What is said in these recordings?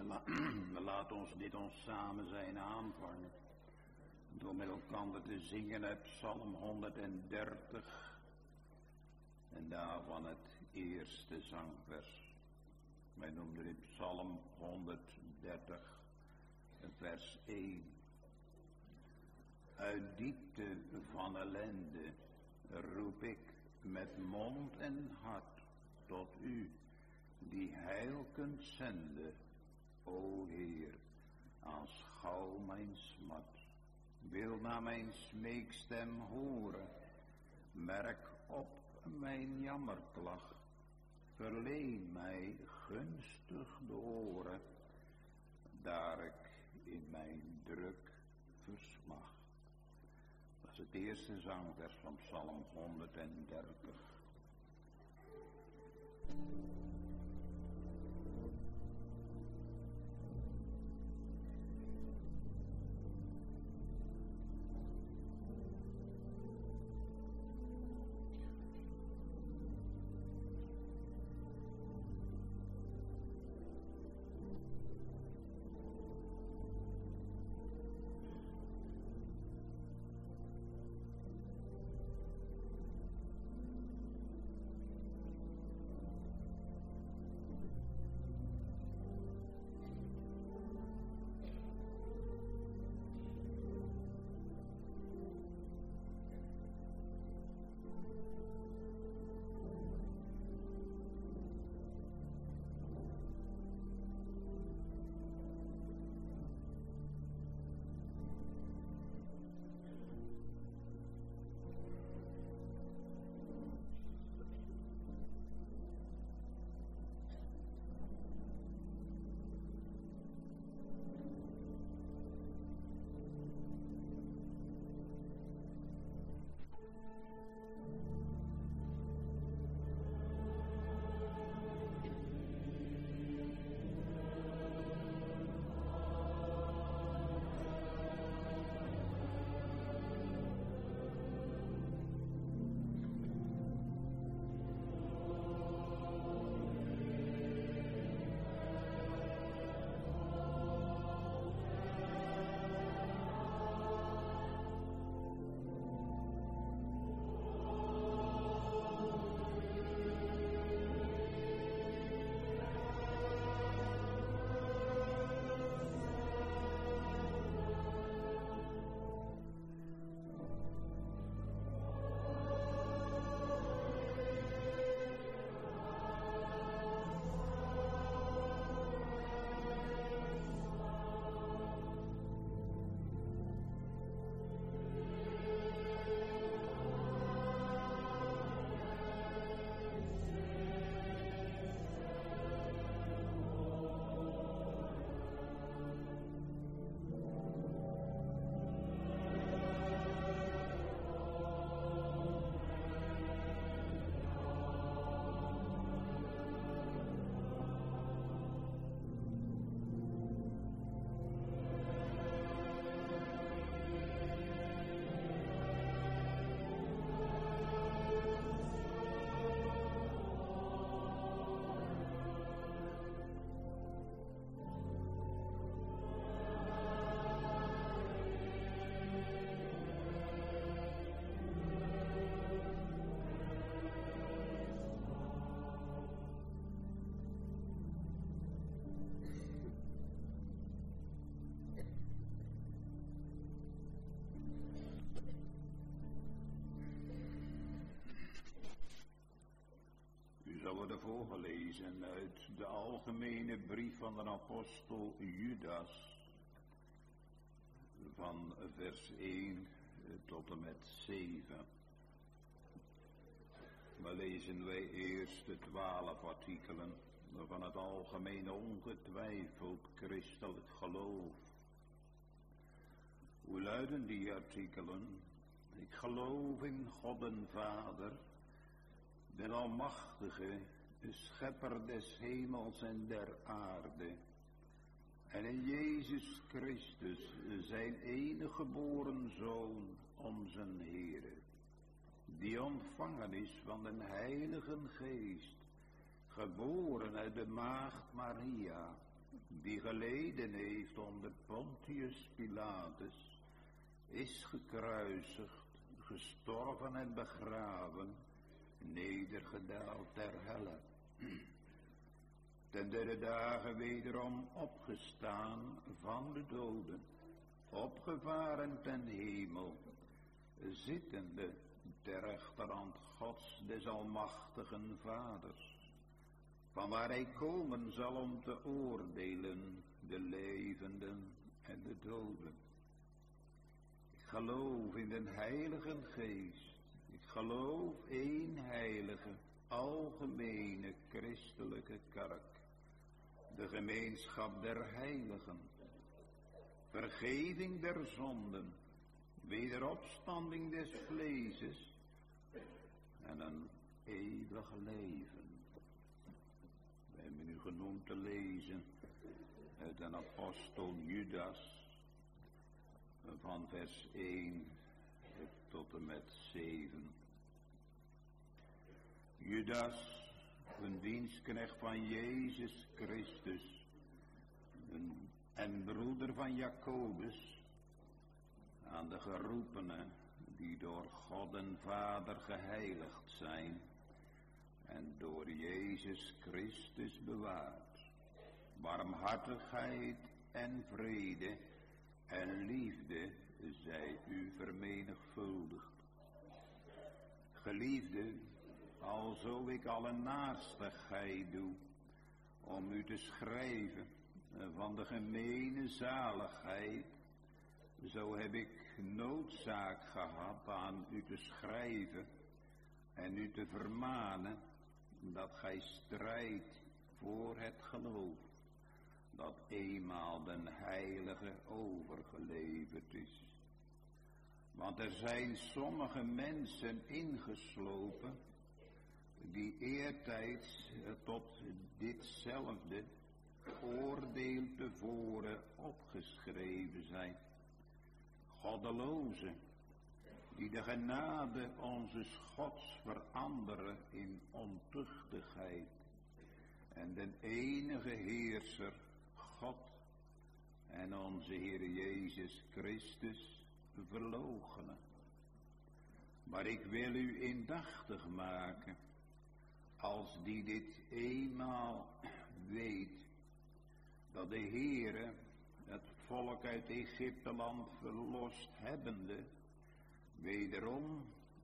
Laat ons dit ons samen zijn aanvangen. Door met elkaar te zingen uit Psalm 130. En daarvan het eerste zangvers. Wij noemden dit Psalm 130, vers 1. Uit diepte van ellende roep ik met mond en hart tot u, die heil kunt zenden. O Heer, aanschouw mijn smat, wil naar mijn smeekstem horen, merk op mijn jammerklacht, verleen mij gunstig de oren, daar ik in mijn druk versmacht. Dat is het eerste zangvers van Psalm 130. Zal worden voorgelezen uit de algemene brief van de apostel Judas, van vers 1 tot en met 7. Maar lezen wij eerst de 12 artikelen van het algemene ongetwijfeld christelijk geloof. Hoe luiden die artikelen? Ik geloof in God en Vader, de Almachtige, de Schepper des hemels en der aarde, en in Jezus Christus, zijn enige geboren Zoon, onze Heere, die ontvangen is van den Heilige Geest, geboren uit de maagd Maria, die geleden heeft onder Pontius Pilatus, is gekruisigd, gestorven en begraven, nedergedaald ter helle. Ten derde dagen wederom opgestaan van de doden, opgevaren ten hemel, zittende ter rechterhand Gods des almachtigen Vaders, vanwaar hij komen zal om te oordelen de levenden en de doden. Ik geloof in den Heilige Geest, ik geloof één heilige, algemene christelijke kerk, de gemeenschap der heiligen, vergeving der zonden, wederopstanding des vleeses en een eeuwig leven. We hebben nu genoemd te lezen uit de apostel Judas van vers 1 tot en met 7. Judas, een dienstknecht van Jezus Christus en broeder van Jacobus, aan de geroepenen die door God en Vader geheiligd zijn en door Jezus Christus bewaard. Barmhartigheid en vrede en liefde zij u vermenigvuldigd. Geliefde, alzo ik alle naarstigheid doe om u te schrijven van de gemene zaligheid, zo heb ik noodzaak gehad aan u te schrijven en u te vermanen dat gij strijdt voor het geloof dat eenmaal den heilige overgeleverd is. Want er zijn sommige mensen ingeslopen die eertijds tot ditzelfde oordeel tevoren opgeschreven zijn. Goddelozen, die de genade onzes Gods veranderen in ontuchtigheid en den enige heerser, God en onze Heer Jezus Christus verloochenen. Maar ik wil u indachtig maken, als die dit eenmaal weet, dat de Heere het volk uit Egypteland verlost hebbende, wederom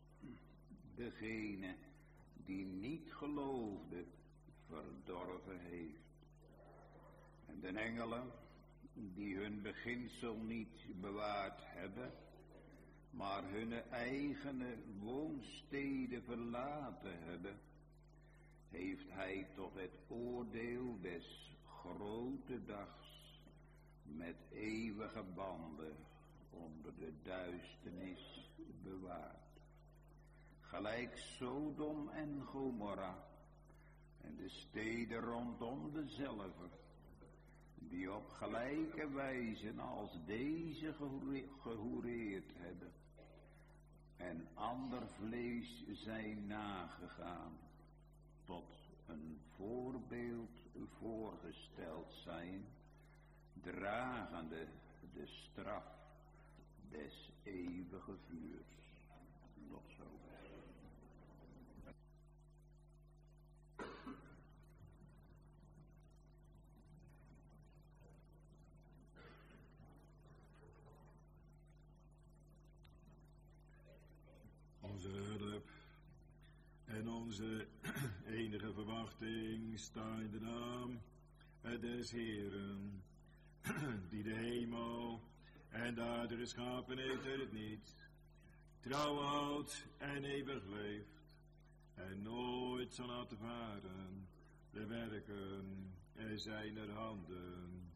degene die niet geloofde, verdorven heeft. En de engelen die hun beginsel niet bewaard hebben, maar hun eigene woonsteden verlaten hebben, heeft hij tot het oordeel des grote dags met eeuwige banden onder de duisternis bewaard. Gelijk Sodom en Gomorra en de steden rondom dezelve, die op gelijke wijze als deze gehoereerd hebben en ander vlees zijn nagegaan, tot een voorbeeld voorgesteld zijn, dragende de straf des eeuwige vuurs. Tot zover. Onze hulp en onze enige verwachting staat in de naam des Heeren, die de hemel en de aarde geschapen heeft en het niet, trouw houdt en eeuwig leeft, en nooit zal laten varen de werken zijner handen.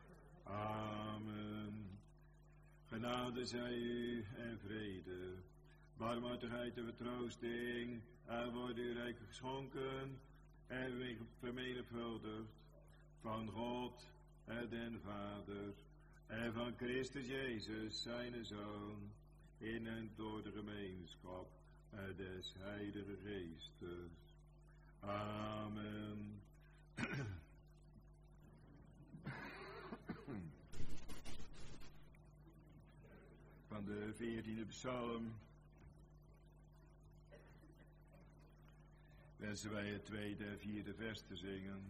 Amen. Genade zij u en vrede, barmhartigheid en vertroosting, en wordt u rijk geschonken en vermenigvuldigd van God en den Vader en van Christus Jezus, zijn Zoon, in en door de gemeenschap des Heilige Geestes. Amen. de 14e psalm wensen wij het 2e en 4e vers te zingen.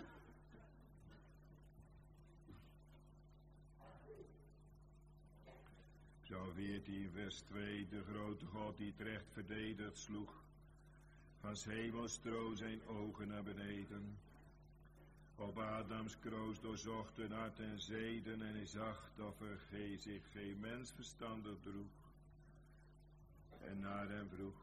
Psalm 14 vers 2, de grote God die het recht verdedigd sloeg, van 's hemels troon zijn ogen naar beneden. Op Adams kroos doorzocht hun hart en zeden en hij zag dat er zich geen mens verstandig droeg en naar hem vroeg.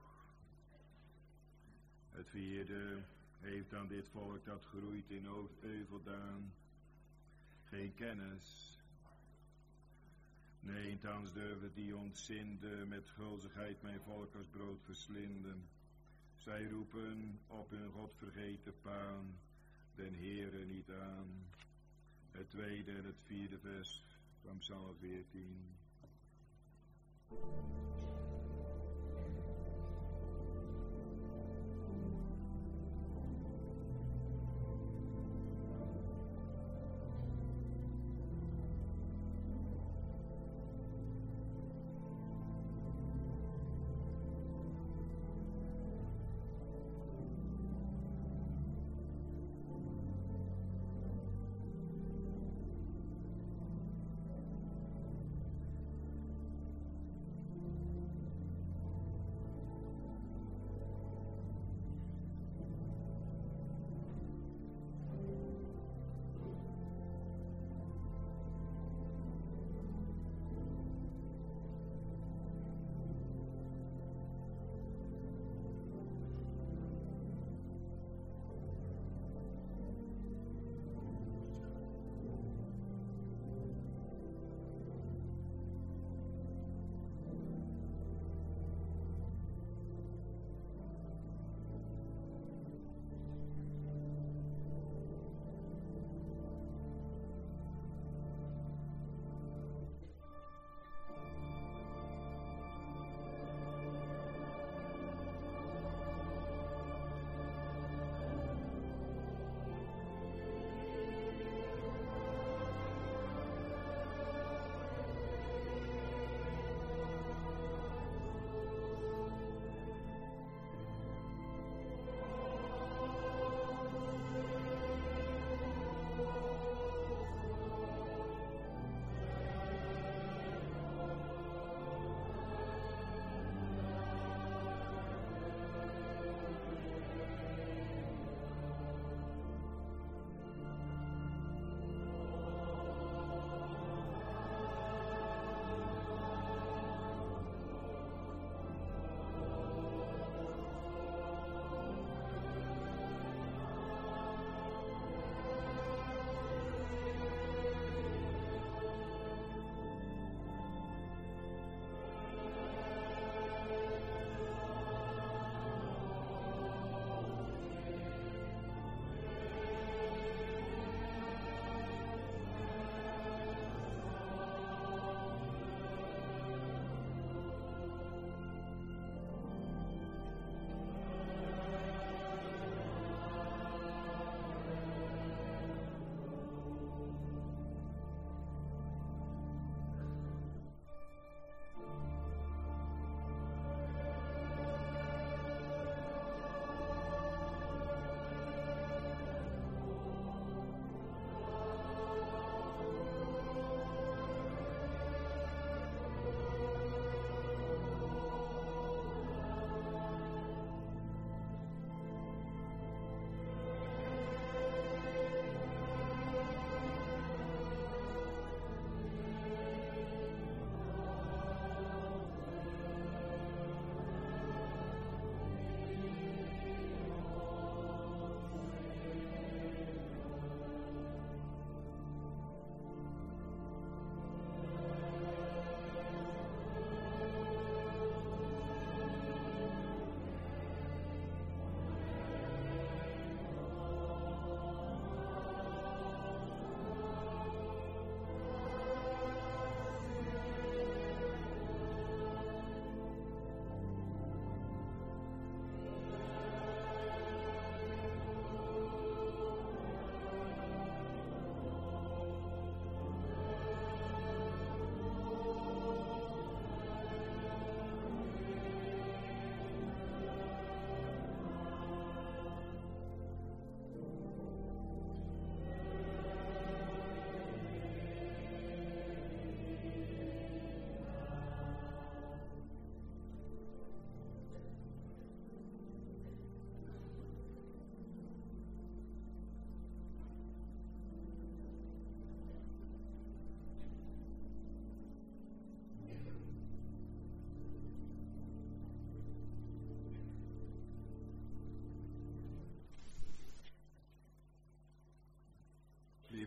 Het 4e heeft aan dit volk dat groeit in euveldaan geen kennis. Nee, thans durven die ontzinde met gulzigheid mijn volk als brood verslinden. Zij roepen op hun godvergeten paan den Heere niet aan. Het 2e en het 4e vers van Psalm 14.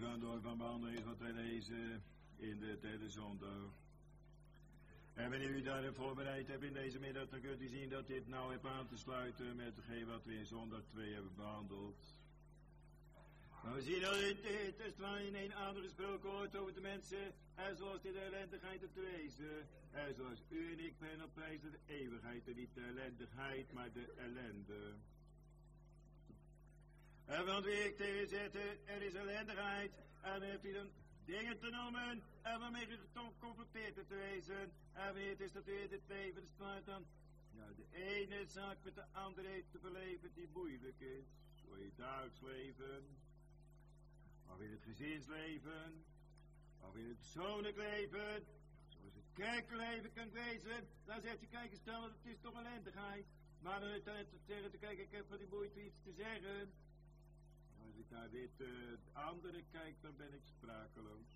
gaan door van behandeling wat wij lezen in de derde zondag. En wanneer u daarin voorbereid hebt in deze middag, dan kunt u zien dat dit nou heeft aan te sluiten met hetgeen wat we in zondag 2 hebben behandeld. Maar we zien dat dit is waar in een ander gesproken wordt over de mensen, en zoals dit de ellendigheid te wezen, en zoals u en ik ben op prijs de eeuwigheid, en niet de ellendigheid, maar de ellende. En want wie ik tegen zette, er is ellendigheid, en dan heeft hij dan dingen te noemen, en waarmee je geconfronteerd te wezen, en weet is dat weer het leven staat dan, ja, de ene zaak met de andere te beleven die moeilijk is, zo in het dagelijks leven, of in het gezinsleven, of in het persoonlijk leven, zoals het kerkleven kan wezen, dan zegt je, kijk eens dan, het is toch ellendigheid, maar dan is het te zeggen, kijk, ik heb van die moeite iets te zeggen. Als ik naar dit andere kijk, dan ben ik sprakeloos.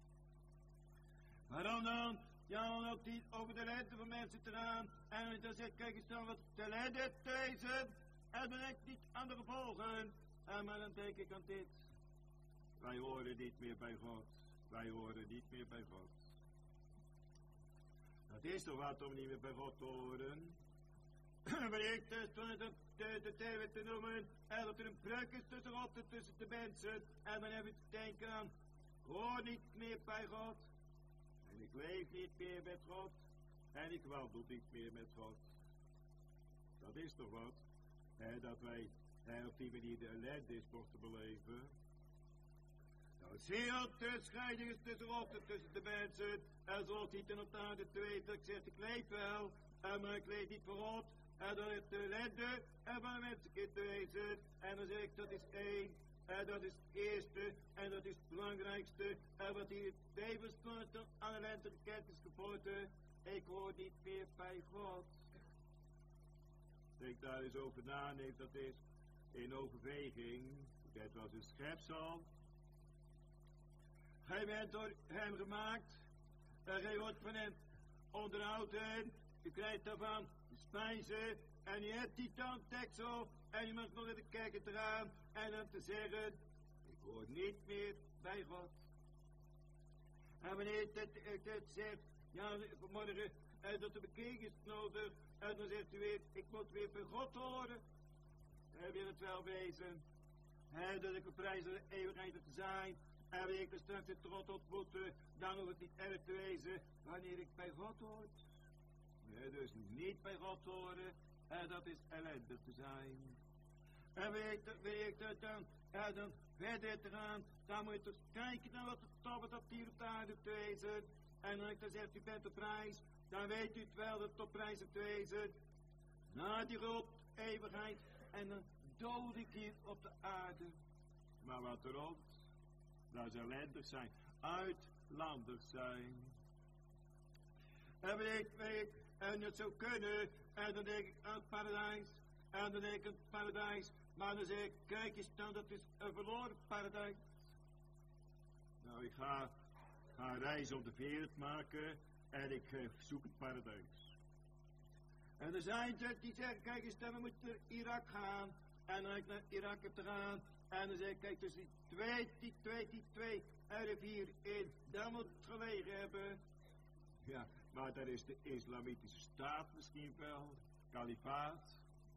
Waarom dan? Ja, dan loopt hij over de ellende van mensen te gaan. En dan zegt, kijk eens dan wat de ellende deze. En dan denk ik niet aan de gevolgen. Maar dan denk ik aan dit. Wij horen niet meer bij God. Wij horen niet meer bij God. Dat is toch wat om niet meer bij God te horen? Wanneer ik dus de thee te noemen, en dat er een breuk is tussen God en tussen de mensen, en dan heb ik te denken aan, ik hoor niet meer bij God, en ik leef niet meer met God, en ik wandel niet meer met God. Dat is toch wat, dat wij op die manier de ellende is mochten beleven. Nou, zie de scheiding is tussen God en tussen de mensen, en zoals hij ten op de aarde te weten, ik zeg, ik leef wel, maar ik leef niet voor God. En dan is de ellende en van de mensen te wezen. En dan zeg ik, dat is één. En dat is het eerste. En dat is het belangrijkste. En wat hier het levenssleutel aan ellende gekend is geboten. Ik hoor niet meer bij God. Denk daar eens over na. Neem dat eens in overweging. Het was een schepsel. Gij bent door hem gemaakt. En gij wordt van hem onderhouden. U krijgt daarvan spijzen en je hebt die tanddeksel en je mag nog naar de kerk te gaan en dan te zeggen, ik hoor niet meer bij God. En wanneer het zegt, ja, vanmorgen, dat de bekering is nodig, en dan zegt u weer, ik moet weer bij God horen. En wil het wel wezen, dat ik op prijs van de eeuwigheid te zijn, en wanneer ik de straks de trot ontmoeten, dan hoeft het niet erg te wezen, wanneer ik bij God hoor. Dus niet bij God horen, dat is ellende te zijn. En wil ik dat dan verder te gaan, dan moet je toch kijken naar wat het top dat hier op de aarde te wezen. En als ik dan zeg, u bent op prijs, dan weet u het wel dat het op prijs te wezen. Na die grote eeuwigheid, en dan dood ik hier op de aarde. Maar wat rond, dat is ellendig zijn, uitlandig zijn. En weet ik, en het zou kunnen, en dan denk ik aan het paradijs, en dan denk ik aan het paradijs, maar dan zeg ik, kijk eens dan, dat is een verloren paradijs. Nou, ik ga een reis om de wereld maken, en ik zoek het paradijs. En er zijn ze die zeggen, kijk eens dan, we moeten naar Irak gaan, en dan ik naar Irak heb te gaan, en dan zeg ik, kijk, dus die twee rivier in, daar moet het gelegen hebben. Ja, maar daar is de islamitische staat misschien wel, kalifaat.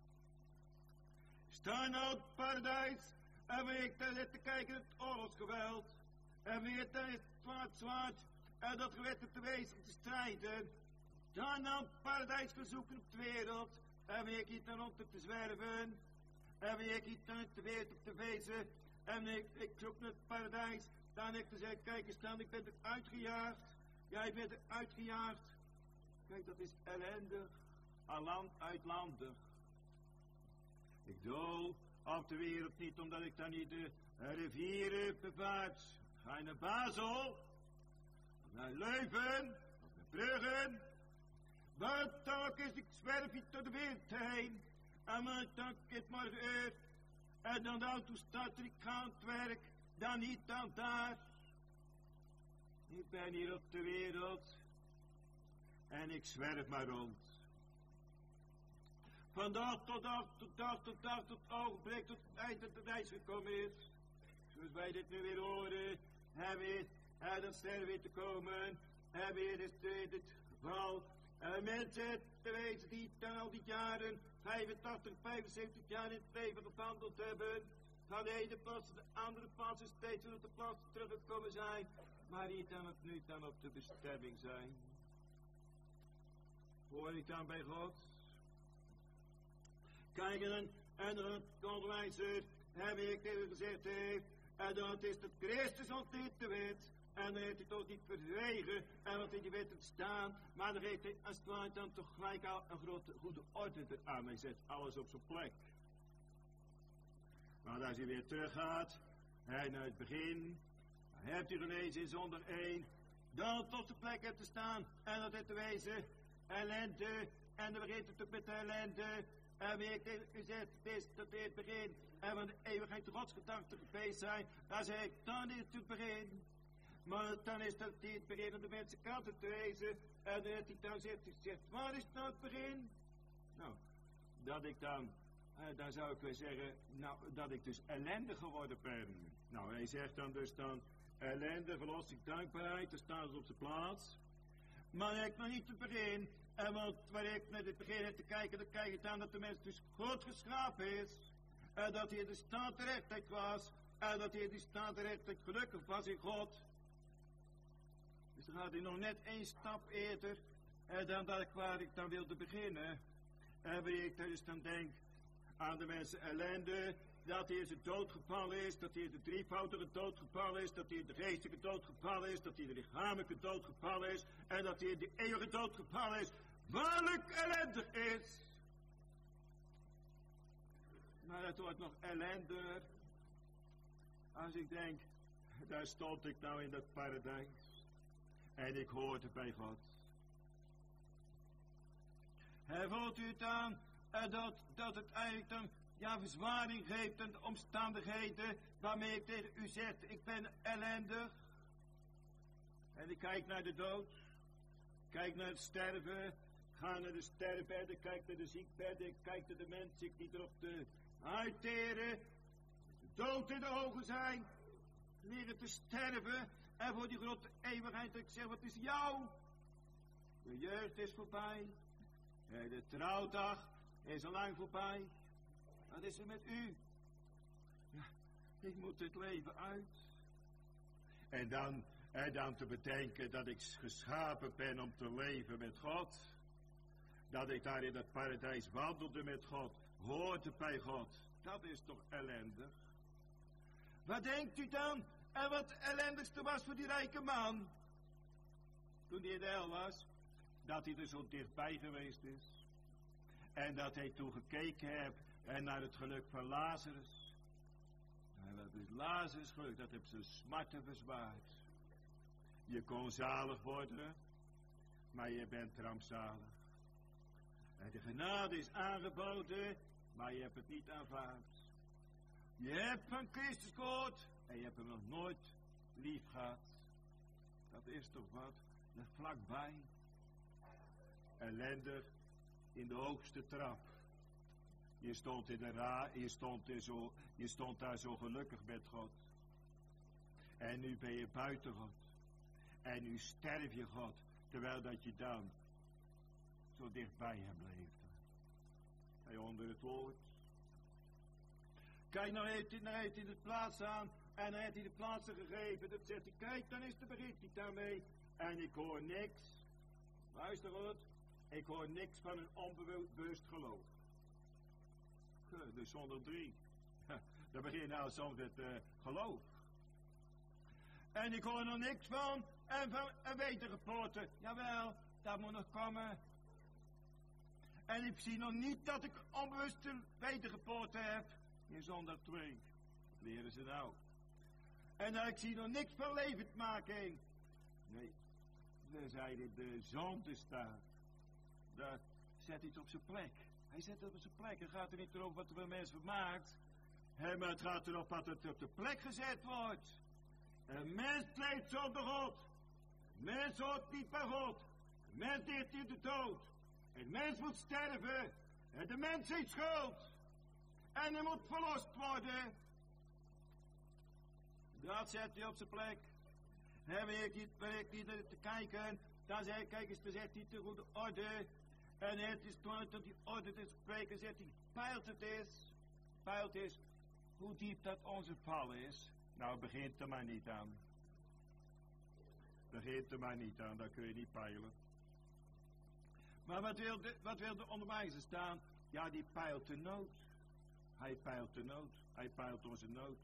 Sta nou het paradijs, en wie ik daar zit te kijken het oorlogsgeweld, en wie het daar is het zwaard, en dat gewette te wezen om te strijden. Sta nou het paradijs verzoeken op de wereld, en wie ik hier dan rond te zwerven, en wie ik hier dan te wereld op te wezen, en ik zoek naar het paradijs, dan ik te zeggen, kijk eens dan, ik ben er uitgejaagd. Jij bent er uitgejaagd. Kijk, dat is ellendig. Uitlandig. Ik doe op de wereld niet, omdat ik dan niet de rivieren bevaart. Ga je naar Basel, of naar Leuven, of naar Brugge. Wat ook is, ik zwerf niet door de wereld heen. En dan het morgen uit. En dan de auto staat er, ik ga aan het werk. Dan niet dan daar. Ik ben hier op de wereld en ik zwerf maar rond. Van dag tot dag, tot dag tot dag, tot ogenblik, tot het eind dat de reis gekomen is. Zoals wij dit nu weer horen, En weer dat sterren weer te komen. En weer is het geval. Mensen te weten die dan al die jaren, 85, 75 jaar in het leven gewandeld hebben. Van de ene plaats naar de andere plaats en steeds weer op de plaats teruggekomen zijn. Maar die dan het nu dan op de bestemming zijn. Hoor ik dan bij God? Kijk, en de onderwijzer, heb ik tegen gezegd heeft, en dat is dat Christus ontdekt de wet. En dan heeft hij toch niet verzwegen, en wat in die wet te staan, maar dan heeft hij als het ware dan toch gelijk al een grote goede orde aan. Hij zet alles op zijn plek. Maar als hij weer teruggaat, hij naar het begin, dan hebt hij gelezen in zonder 1, dan tot de plek heeft te staan, en dat heeft te wezen, ellende, en dan begint het ook met de ellende, en wie ik tegen u zeg, het is tot in het begin, en van de eeuwigheid de godsgedachten geweest zijn, dan zeg ik, dan is het begin. Maar dan is dat het begin aan de mensen kanten te wezen, en dan heeft hij dan zegt, waar is nou het begin? Nou, dat ik dan zou ik willen zeggen, nou, dat ik dus ellendig geworden ben. Nou, hij zegt dan dus ellende, verlossing, dankbaarheid, dan staat het op zijn plaats. Maar ik nog niet het begin, en want waar ik naar het begin heb te kijken, dan kijk ik dan dat de mens dus goed geschapen is, en dat hij in de staat terechtheid was, en dat hij in de staat terechtheid gelukkig was in God. Dus dan gaat hij nog net 1 stap eerder, dan dat waar ik dan wilde beginnen. En wanneer ik dus dan denk aan de mensen ellende, dat hij in zijn dood gevallen is, dat hij in de drievoudige dood gevallen is, dat hij in de geestelijke dood gevallen is, dat hij in de lichamelijke dood gevallen is, en dat hij in de eeuwige dood gevallen is, waarlijk ellendig is. Maar het wordt nog ellender, als ik denk, daar stond ik nou in dat paradijs, en ik hoorde bij God. En voelt u het aan, dat het eigenlijk dan verzwaring geeft aan de omstandigheden waarmee ik tegen u zeg, ik ben ellendig. En ik kijk naar de dood, kijk naar het sterven, ga naar de sterfbedden, kijk naar de ziekbedden, kijk naar de mensen die erop te uitteren, de dood in de ogen zijn, leren te sterven, en voor die grote eeuwigheid, ik zeg, wat is jou? De jeugd is voorbij, de trouwdag is al lang voorbij. Wat is er met u? Ja, ik moet het leven uit. En dan te bedenken dat ik geschapen ben om te leven met God. Dat ik daar in het paradijs wandelde met God, hoorde bij God. Dat is toch ellendig? Wat denkt u dan? En wat het ellendigste was voor die rijke man? Toen hij in de hel was, dat hij er zo dichtbij geweest is. En dat hij toen gekeken heeft en naar het geluk van Lazarus. En dat is Lazarus geluk, dat heeft zijn smarten verzwaard. Je kon zalig worden, maar je bent rampzalig. En de genade is aangeboden, maar je hebt het niet aanvaard. Je hebt van Christus gehoord en je hebt hem nog nooit lief gehad. Dat is toch wat? Dat vlakbij. Ellendig in de hoogste trap. Je stond daar zo gelukkig met God. En nu ben je buiten God. En nu sterf je God, terwijl dat je dan zo dichtbij hem leefde. Hij onder het woord. Kijk, nou heeft hij de plaats aan, en hij heeft hij de plaatsen gegeven. Dat zegt hij, kijk, dan begint hij daarmee. En ik hoor niks. Luister goed. Ik hoor niks van een onbewust geloof. Dus zonder 3. Dan begin je nou soms met geloof. En ik hoor nog niks van een wedergeboorte. Jawel, dat moet nog komen. En ik zie nog niet dat ik onbewuste wedergeboorte heb. In zondag 2. Dat leren ze nou. En ik zie nog niks van levendmaking. Nee, dan zei de zonde staat. Daar zet hij het op zijn plek. Hij zet het op zijn plek. Het gaat er niet over wat er een mens vermaakt. Maar het gaat erop wat het op de plek gezet wordt. Een mens leeft zonder God. Een mens hoort niet bij God. Een mens ligt in de dood. Een mens moet sterven. En de mens heeft schuld. En hij moet verlost worden. Dat zet hij op zijn plek. Waar ik niet te kijken, dan zei hij, kijk eens, dan zegt hij de goede orde. En het is toen tot die orde te spreken, zegt hij, peilt is, hoe diep dat onze val is. Nou, begint er maar niet aan. Begint er maar niet aan, dat kun je niet peilen. Maar wat wil de onderwijzer staan? Ja, die peilt de nood. Hij peilt de nood. Hij peilt onze nood.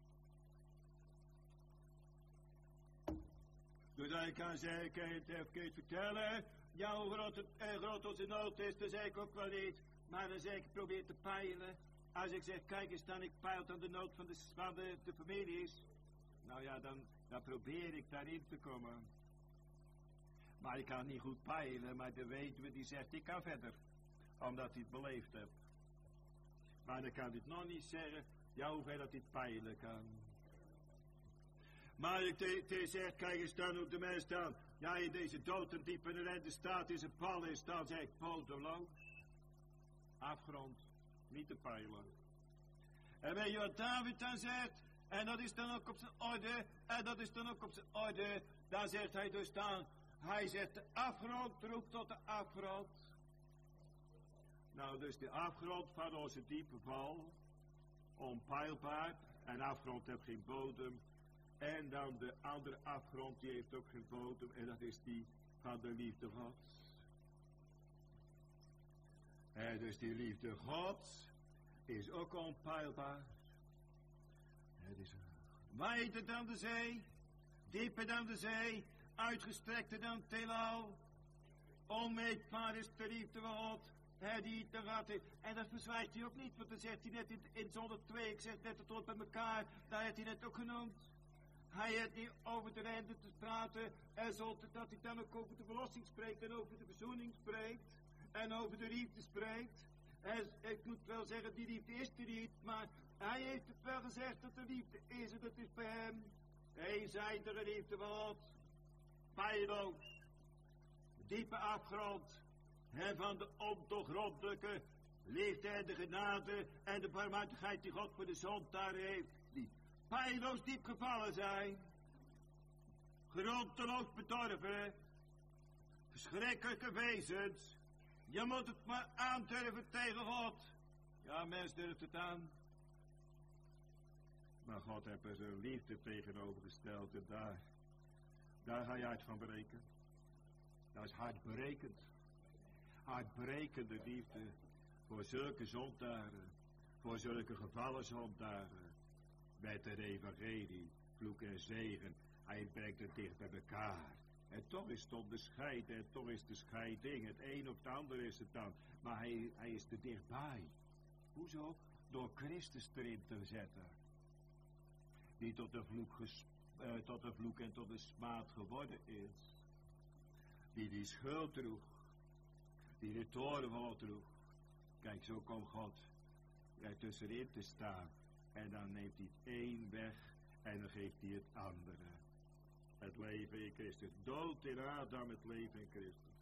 Dus hij kan zeggen, kan je het even vertellen? Ja, hoe groot onze nood is, dat zeg ik ook wel niet. Maar dan zeg ik, probeer te peilen. Als ik zeg, kijk eens dan, ik peil aan de nood van de families. Nou ja, dan probeer ik daarin te komen. Maar ik kan niet goed peilen, maar de weduwe die zegt, ik kan verder. Omdat hij het beleefd hebt. Maar dan kan hij het nog niet zeggen, ja, hoeveel dat hij het peilen kan. Maar ik zeg, kijk eens dan hoe de mensen staan. Ja, in deze dood en diepe ellende staat, in zijn pal is, dan zeg ik, bodemloos. Afgrond, niet te peilen. En weet je wat David dan zegt? En dat is dan ook op zijn orde, dan zegt hij dus dan, hij zegt de afgrond roept tot de afgrond. Nou, dus de afgrond van onze diepe val, onpeilbaar, en afgrond heeft geen bodem. En dan de andere afgrond, die heeft ook geen bodem, en dat is die van de liefde Gods. En dus die liefde Gods is ook onpeilbaar. Het is wijder dan de zee, dieper dan de zee, uitgestrekter dan het heelal. Onmeetbaar is de liefde van God. Die te raten. En dat verzwijgt hij ook niet, want dan zegt hij net in zonder 2, ik zeg net het woord bij elkaar, daar heeft hij net ook genoemd. Hij heeft niet over de rente te praten, en zonder dat hij dan ook over de verlossing spreekt, en over de verzoening spreekt, en over de liefde spreekt. En ik moet wel zeggen, die liefde is er niet, maar hij heeft het wel gezegd dat er liefde is, en dat is bij hem. Eenzijdige liefde van God, feilloos, diepe afgrond, en van de ondoorgrondelijke liefde en de genade en de barmhartigheid die God voor de zondaar heeft, die feilloos diep gevallen zijn, grondloos bedorven, verschrikkelijke wezens. Je moet het maar aandurven tegen God. Ja, mens durft het aan. Maar God heeft er zijn liefde tegenovergesteld en daar ga je uit van breken. Dat is hartberekend. Hartbrekende liefde voor zulke zondaren, voor zulke gevallen zondaren. Met het evangelie, vloek en zegen, hij brengt het dicht bij elkaar. En toch is het onderscheiden, en toch is de scheiding, het een of het ander is het dan. Maar hij is er dichtbij. Hoezo? Door Christus erin te zetten. Die tot de vloek en tot de smaad geworden is. Die schuld droeg. Die de toren van God droeg. Kijk, zo komt God er tussenin te staan. En dan neemt hij het een weg en dan geeft hij het andere. Het leven in Christus. Dood in Adam, het leven in Christus.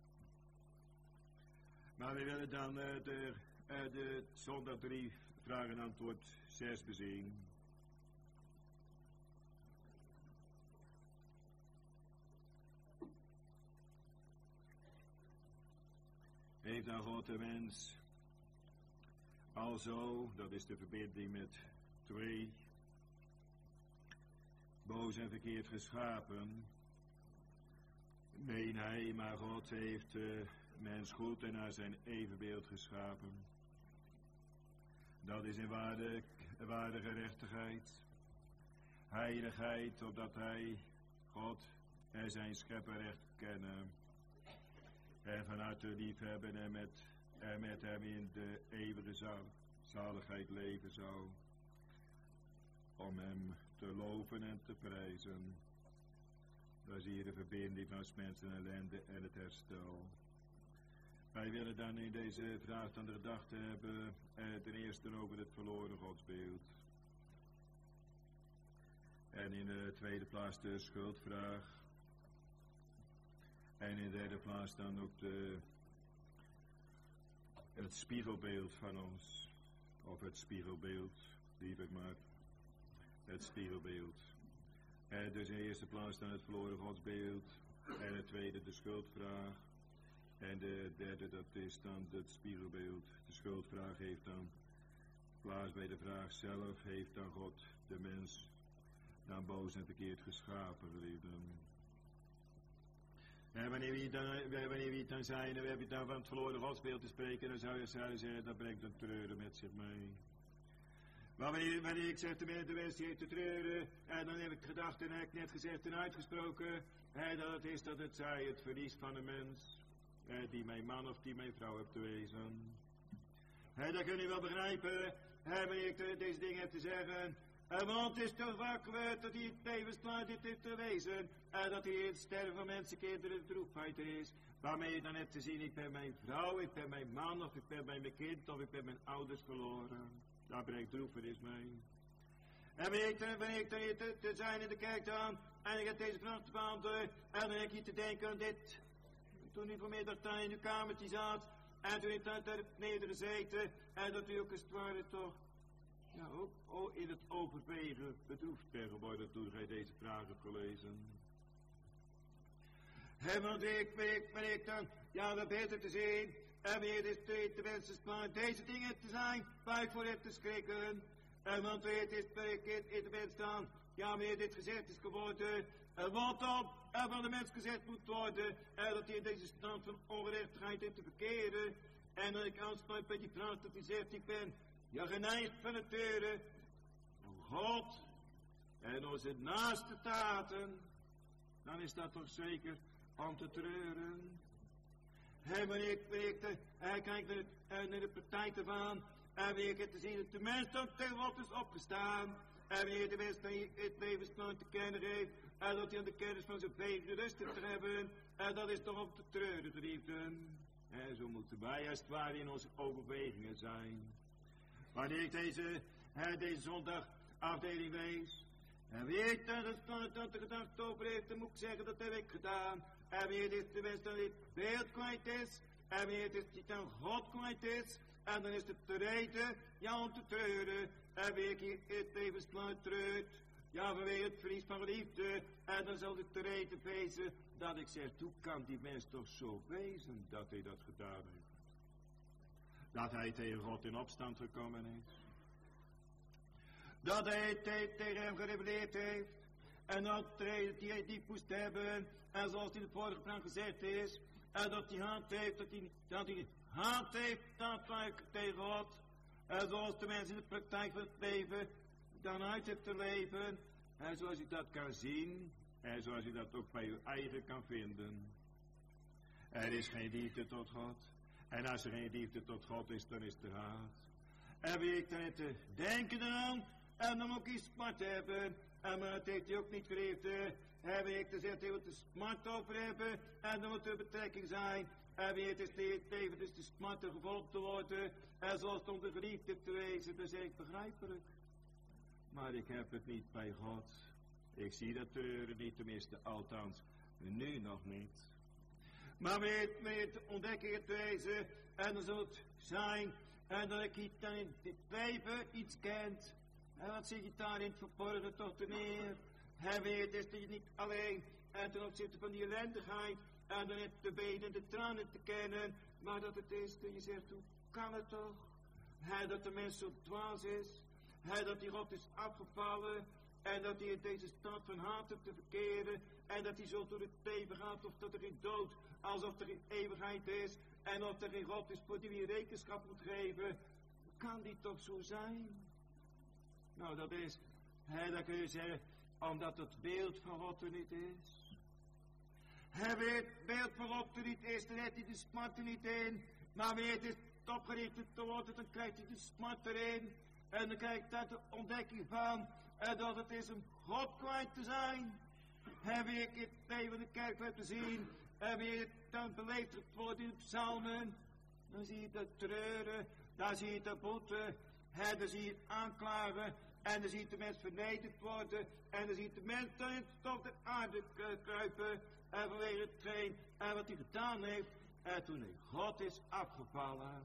Maar we willen dan de zondag 3 vraag en antwoord 6 bezien. Heeft dan God de mens alzo, dat is de verbinding met 2, boos en verkeerd geschapen? Meen hij, maar God heeft mens goed en naar zijn evenbeeld geschapen. Dat is in ware gerechtigheid, heiligheid, opdat hij God en zijn schepperrecht kennen. En vanuit de liefhebben en met hem in de eeuwige zaligheid leven zou. Om hem te loven en te prijzen. Daar zie je de verbinding van mensen ellende en het herstel. Wij willen dan in deze vraag aan de gedachte hebben, ten eerste over het verloren godsbeeld. En in de tweede plaats de schuldvraag. En in de derde plaats dan ook het spiegelbeeld van ons. Of het spiegelbeeld, liever maar. Het spiegelbeeld. Dus in de eerste plaats dan het verloren godsbeeld. En het tweede de schuldvraag. En de derde dat is dan het spiegelbeeld. De schuldvraag heeft dan plaats bij de vraag zelf. Heeft dan God de mens dan boos en verkeerd geschapen, geliefden? En wanneer we het dan zijn en we hebben het dan van het verloren godsbeeld te spreken, dan zou je zeggen, dat brengt een treuren met zich mee. Maar wanneer ik zeg de mens heeft te treuren, en dan heb ik gedacht en heb ik net gezegd en uitgesproken, dat het is dat het zij het verlies van een mens, die mijn man of die mijn vrouw heeft te wezen. Dat kun je wel begrijpen, wanneer ik deze dingen heb te zeggen. Want het is toch wakker dat hij het levensklaar dit heeft te wezen. En dat hij het sterven van mensenkinderen de droefheid is. Waarmee je dan hebt te zien, ik ben mijn vrouw, ik ben mijn man, of ik ben mijn kind, of ik ben mijn ouders verloren. Daar brengt droefenis mee. En wanneer ik dan hier te zijn in de kerk dan, en ik heb deze vraag te beantwoorden, en dan heb ik hier te denken aan dit. Toen u vanmiddag daar in uw kamertje zat, en toen ik daar neder gezeten, en dat u ook eens het ware toch, ja, ook in het overwegen bedroefd ben geworden toen gij deze vraag hebt gelezen. En want ik dan, ja, dat beter te zien, en weer is de wensensplan deze dingen te zijn, waar ik voor heb te schrikken. En want het is in de wens dan, ja, weer dit gezegd is geworden, wat op en van de mens gezegd moet worden, en dat hij in deze stand van ongerechtigheid heeft te verkeren. En dat ik aansluit bij die vraag dat hij zegt, ik ben ja geneigd van het teuren, God en onze naaste taten, dan is dat toch zeker om te treuren. En wanneer ik kijk naar de praktijk ervan, en wanneer ik het te zien dat de mens dan tegen God is opgestaan, en wanneer de mens dan het levensplan te kennen heeft, en dat hij aan de kennis van zijn vegen rustig te hebben, en dat is toch om te treuren, geliefden. En zo moeten wij als het ware in onze overwegingen zijn. Wanneer ik deze zondag afdeling lees, en wie ik daar de gedachte over heeft, dan moet ik zeggen, dat heb ik gedaan. En wanneer de mens dan dit beeld kwijt is, en wanneer het dan God kwijt is, en dan is het te reden, ja, om te treuren. En wanneer ik het levensplan treurt, ja, vanwege het verlies van liefde, en dan zal het te reden wezen, dat ik zeg, hoe kan die mens toch zo wezen, dat hij dat gedaan heeft? Dat hij tegen God in opstand gekomen is. Dat hij tegen hem gerebelleerd heeft. En dat hij diep moest hebben. En zoals in de vorige plan gezegd is. En dat hij haat heeft, dat hij haat heeft tegen God. En zoals de mensen in de praktijk van het leven dan uit heeft te leven. En zoals u dat kan zien. En zoals u dat ook bij uw eigen kan vinden. Er is geen liefde tot God. En als er geen liefde tot God is, dan is er haat. En wie ik dan te denken aan, en dan moet ik iets smart hebben. En maar het heeft hij ook niet geliefd. En wie ik te zeggen, hij moet de smart over hebben. En dan moet er betrekking zijn. En wie het is leven, dus de smart er gevolgd te worden. En zoals het om de geliefde te wezen, dat is echt begrijpelijk. Maar ik heb het niet bij God. Ik zie dat treuren niet, tenminste, althans, nu nog niet. Maar met ontdekking te wezen, en dan zal het zijn, en dat ik dan in dit leven iets kent. En wat zie je daarin verborgen tot de neer? En weet is dat je niet alleen, en ten opzichte van die ellendigheid, en dan de benen en de tranen te kennen, maar dat het is dat je zegt, hoe kan het toch? Dat de mens zo dwaas is, dat die God is afgevallen, en dat hij in deze stad van haat heeft te verkeren, en dat hij zo door het leven gaat, of dat er geen dood, alsof er geen eeuwigheid is, en of er geen God is voor die wie rekenschap moet geven. Kan die toch zo zijn? Nou, dat is, dat kun je zeggen, omdat het beeld van God er niet is. Het beeld van God er niet is, dan heeft hij de smart er niet in, maar wanneer het is opgericht te worden, dan krijgt hij de smart erin, en dan krijgt hij de ontdekking van, dat het is om God kwijt te zijn. En wie ik het leven in de kerk heb te zien, en wie het dan beleefd wordt in de psalmen, dan zie je dat treuren, dan zie je dat boeten, dan zie je het aanklagen, en dan zie je de mens vernederd worden, en dan zie je de mens dan in het stof der aarde kruipen, en vanwege hetgeen, en wat hij gedaan heeft, en toen hij God is afgevallen,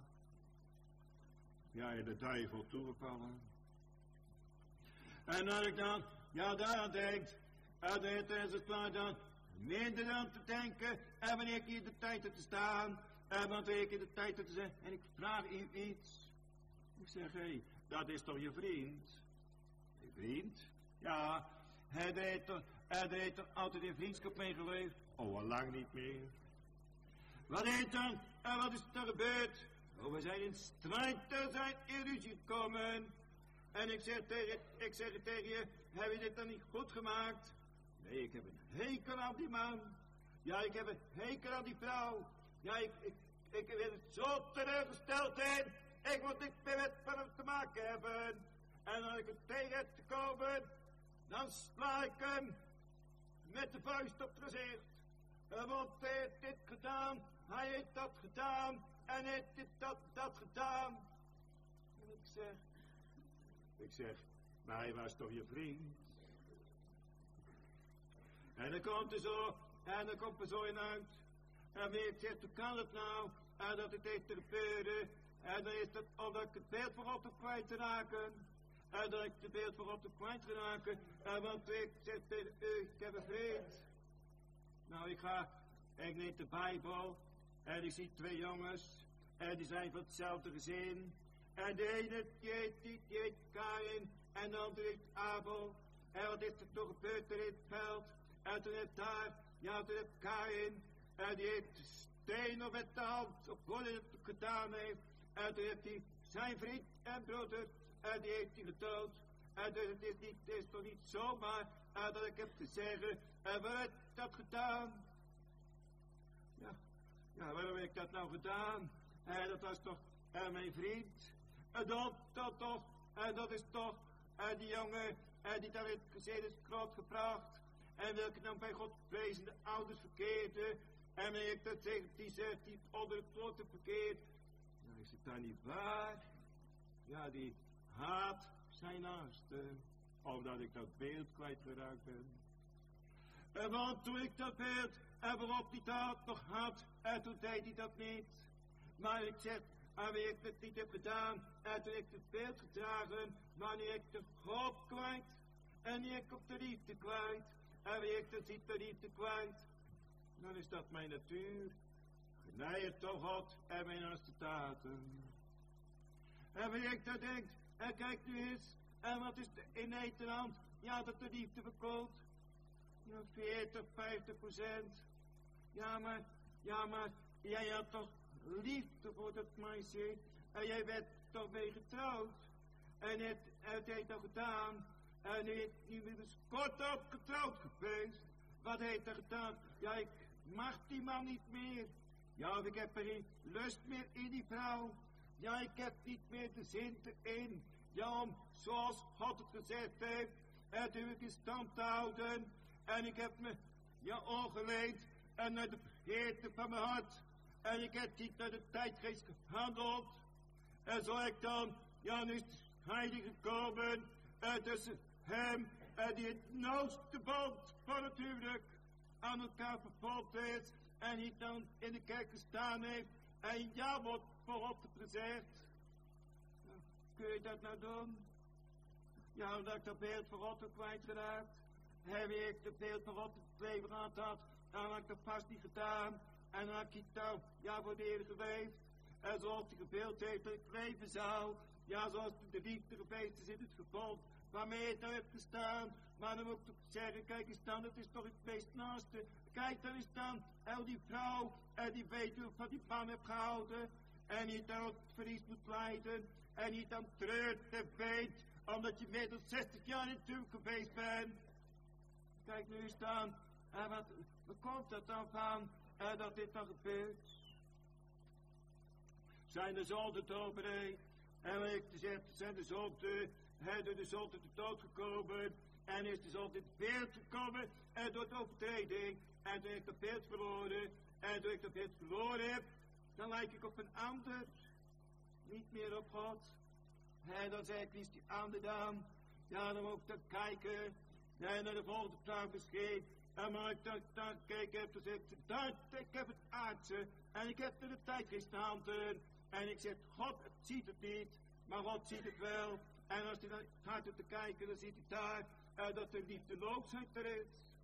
ja, in de duivel toegevallen. En als ik dan, ja, daar aan denk, En het is het klaar dan minder aan te denken. En wanneer ik hier de tijd heb te staan. En wanneer ik hier de tijd heb te zeggen. En ik vraag u iets. Ik zeg, hé, dat is toch je vriend? Je vriend? Ja, hij deed er altijd in vriendschap mee geleefd. Oh, al lang niet meer. Wat heet dan? En wat is er gebeurd? Oh, we zijn in strijd, er zijn illusie gekomen. En ik zeg tegen je, heb je dit dan niet goed gemaakt? Nee, ik heb een hekel aan die man. Ja, ik heb een hekel aan die vrouw. Ja, ik ben zo teleurgesteld in. Ik moet niks meer met hem te maken hebben. En als ik er tegen heb te komen, dan sla ik hem met de vuist op het gezicht. Want hij heeft dit gedaan, hij heeft dat gedaan, en heeft dit dat gedaan. En ik zeg, maar hij was toch je vriend? En dan komt er zo in uit. En ik zeg, hoe kan het nou? En dat het heeft te gebeuren. En dan is het omdat ik het beeld voor op kwijt te raken. En dat ik het beeld voor op kwijt te raken. Want ik zeg tegen u, ik heb een vriend. Nou, ik neem de Bijbel. En ik zie 2 jongens. En die zijn van hetzelfde gezin. En de ene die heet Kain. En de andere heet Abel. En wat is er toch gebeurd er in het veld? En toen heeft Kain. En die heeft de steen op met de hand. Op wat hij het gedaan heeft. En toen heeft hij zijn vriend en broeder. En die heeft hij gedood. En dus het is toch niet zomaar dat ik heb te zeggen. En waarom heb ik dat gedaan? Ja, waarom heb ik dat nou gedaan? En dat was toch mijn vriend. En dat is toch die jongen die daar in het gezin is grootgebracht. En welke dan bij God plezende ouders verkeerde. En wanneer ik dat zeg, die zegt, die onder het kloten verkeerd. Nou, is het dan niet waar? Ja, die haat zijn naaste. Omdat ik dat beeld kwijtgeraakt ben. En want toen ik dat beeld en waarop die daad nog had, en toen deed hij dat niet. Maar ik zeg, wanneer ik het niet heb gedaan, en toen ik het beeld gedragen, wanneer ik de God kwijt, en ik op de liefde kwijt, en wanneer ik de liefde kwijt, dan is dat mijn natuur. Genijt toch God en mijn naaste taten. En wanneer ik dat denk, en kijk nu eens, en wat is in Nederland, ja, dat de liefde verkoopt. Ja, 40-50%. Ja, maar, jij had toch liefde voor dat meisje. En jij werd toch mee getrouwd. En het heeft toch gedaan. En nu is kort op getrouwd geweest. Wat heeft hij gedaan? Ja, ik mag die man niet meer. Ja, ik heb er geen lust meer in die vrouw. Ja, ik heb niet meer de zin erin. Ja, om, zoals God het gezegd heeft, het u in stand te houden. En ik heb me, ja, ongeleend en naar de begeerte van mijn hart. En ik heb niet naar de tijdgeest gehandeld. En zo ik dan, ja, nu is de scheiding gekomen tussen hem en die het nauwste band van het huwelijk aan elkaar verbonden is. En die dan in de kerk gestaan heeft en ja wordt voorop gezegd. Nou, kun je dat nou doen? Ja, omdat ik dat beeld voorop kwijtgeraakt. Heb ik de beeld waarop het leven gehad had, dan had ik dat vast niet gedaan. En dan had ik het nou, ja, voor de Heer geleefd. En zoals hij gebeeld heeft dat ik leven zou. Ja, zoals de liefde geweest is in het verbond. Waarmee het nou heeft gestaan. Maar dan moet ik toch zeggen, kijk eens dan, het is toch het meest naaste. Kijk dan eens dan, al die vrouw, en die weet hoe van die man heb gehouden. En die dan het verlies moet lijden. En die dan treurt en weet, omdat je meer dan 60 jaar in het huwelijk geweest bent. Kijk nu eens dan, en wat komt dat dan van, dat dit dan gebeurt? Zijn de zonden dominee, en wat ik gezegd, zijn de zonden, door de zonde te dood gekomen, en is de zonde in het beeld gekomen, en door de overtreding, en toen ik dat beeld verloren, en toen ik dat beeld verloren heb, dan lijk ik op een ander, niet meer op God. En dan zeg ik, wie is die ander dan? Ja, dan moet ik dan kijken. Ja, naar de volgende vraag beschreef. En maar ik dan kijk heb, dan zeg ik heb het aardse. En ik heb de tijdgeest in handen. En ik zeg, God ziet het niet. Maar God ziet het wel. En als hij dan gaat te kijken, dan ziet hij daar dat er liefdeloosheid er is.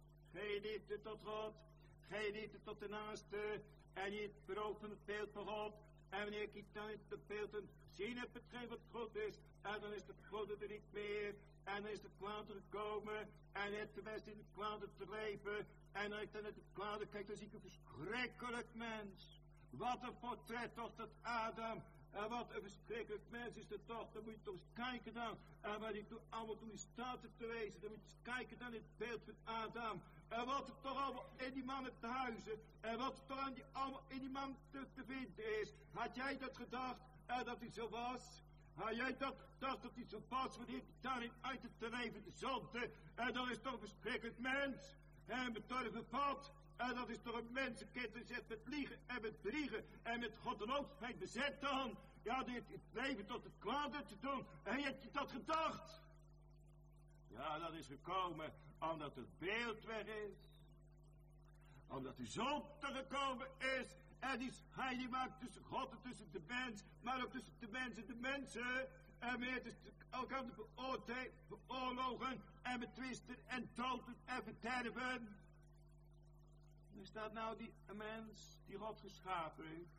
geen liefde tot God, geen liefde tot de naaste, en je het brood van het beeld van God. En wanneer ik dan in het beeld gezien heb hetgeen wat goed is, en dan is het goede er niet meer, en dan is het kwade gekomen, en het de best in het kwade te leven, en als ik dan uit het kwade kijk, dan zie ik een verschrikkelijk mens. Wat een portret toch dat Adam. En wat een verschrikkelijk mens is dat toch. Dan moet je toch eens kijken dan. En waar hij allemaal toe in staat te wezen. Dan moet je eens kijken dan in het beeld van Adam. En wat er toch allemaal in die man te huizen. En wat er toch allemaal in die man te vinden is. Had jij dat gedacht dat hij zo was? Had jij dat gedacht dat hij zo was? Wanneer hij daarin uit te leven de zonde. En dat is toch een verschrikkelijk mens. En bedorven vat. En dat is toch een mensenkind die zegt met liegen en met bedriegen en met goddeloosheid bezet dan. Ja, dit het leven tot het kwade te doen. En hebt je dat gedacht? Ja, dat is gekomen omdat het beeld weg is. Omdat de zonde gekomen is. En hij maakt tussen God en tussen de mens, maar ook tussen de mens en de mensen. En weer dus elkaar veroorlogen en betwisten en doden en verderven. Nu staat nou die mens die God geschapen heeft.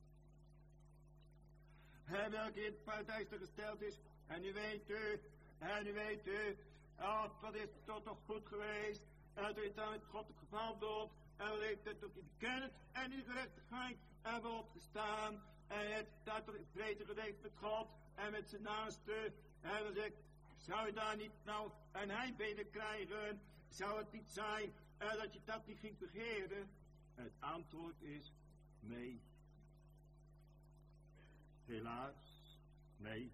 En welke in het paradijs gesteld is. En nu weet u, wat is het toch goed geweest. En toen is dan met God gewandeld. En wat heeft het ook in de kennis en in de gerechtigheid. En wat gestaan. En het staat toch in vrede geleefd met God. En met zijn naaste. En dan zegt, zou je daar niet nou een heibenen krijgen? Zou het niet zijn dat je dat niet ging begeren? Het antwoord is nee. Helaas, nee.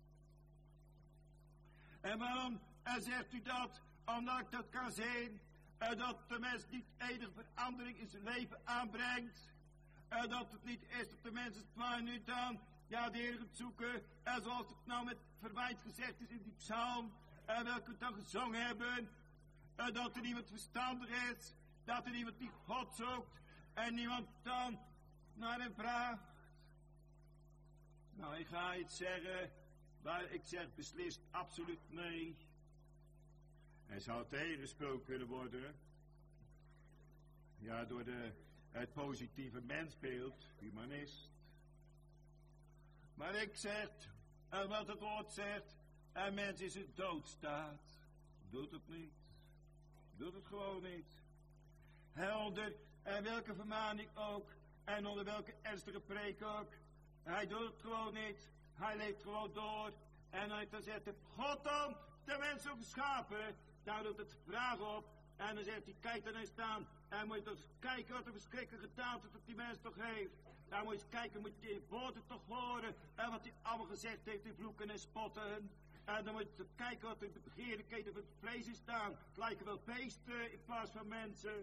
En waarom zegt u dat? Omdat ik dat kan zien. Dat de mens niet enige verandering in zijn leven aanbrengt. Dat het niet is dat de mensen het maar nu dan, ja, de Heer gaat zoeken. En zoals het nou met verwijt gezegd is in die psalm. Welke we dan gezongen hebben. Dat er niemand verstandig is. Dat er niemand die God zoekt. En niemand dan naar hem vraagt. Nou, ik ga iets zeggen. Maar ik zeg beslist absoluut nee. En zou tegengesproken kunnen worden. Ja, door het positieve mensbeeld, humanist. Maar ik zeg, en wat het woord zegt, een mens is in doodstaat. Doet het niet. Doet het gewoon niet. Helder, en welke vermaning ook, en onder welke ernstige preek ook. Hij doet het gewoon niet. Hij leeft gewoon door. En hij dan zegt, God dan de mens zo geschapen. Daar doet het vraag op. En dan zegt hij, kijk dan eens staan. En moet je toch eens kijken wat een verschrikkelijke taal dat die mens toch heeft. Daar moet je eens kijken, moet je die woorden toch horen. En wat hij allemaal gezegd heeft in vloeken en spotten. En dan moet je toch kijken wat in de begeerlijkheden van het vlees is staan. Het lijken wel beesten in plaats van mensen.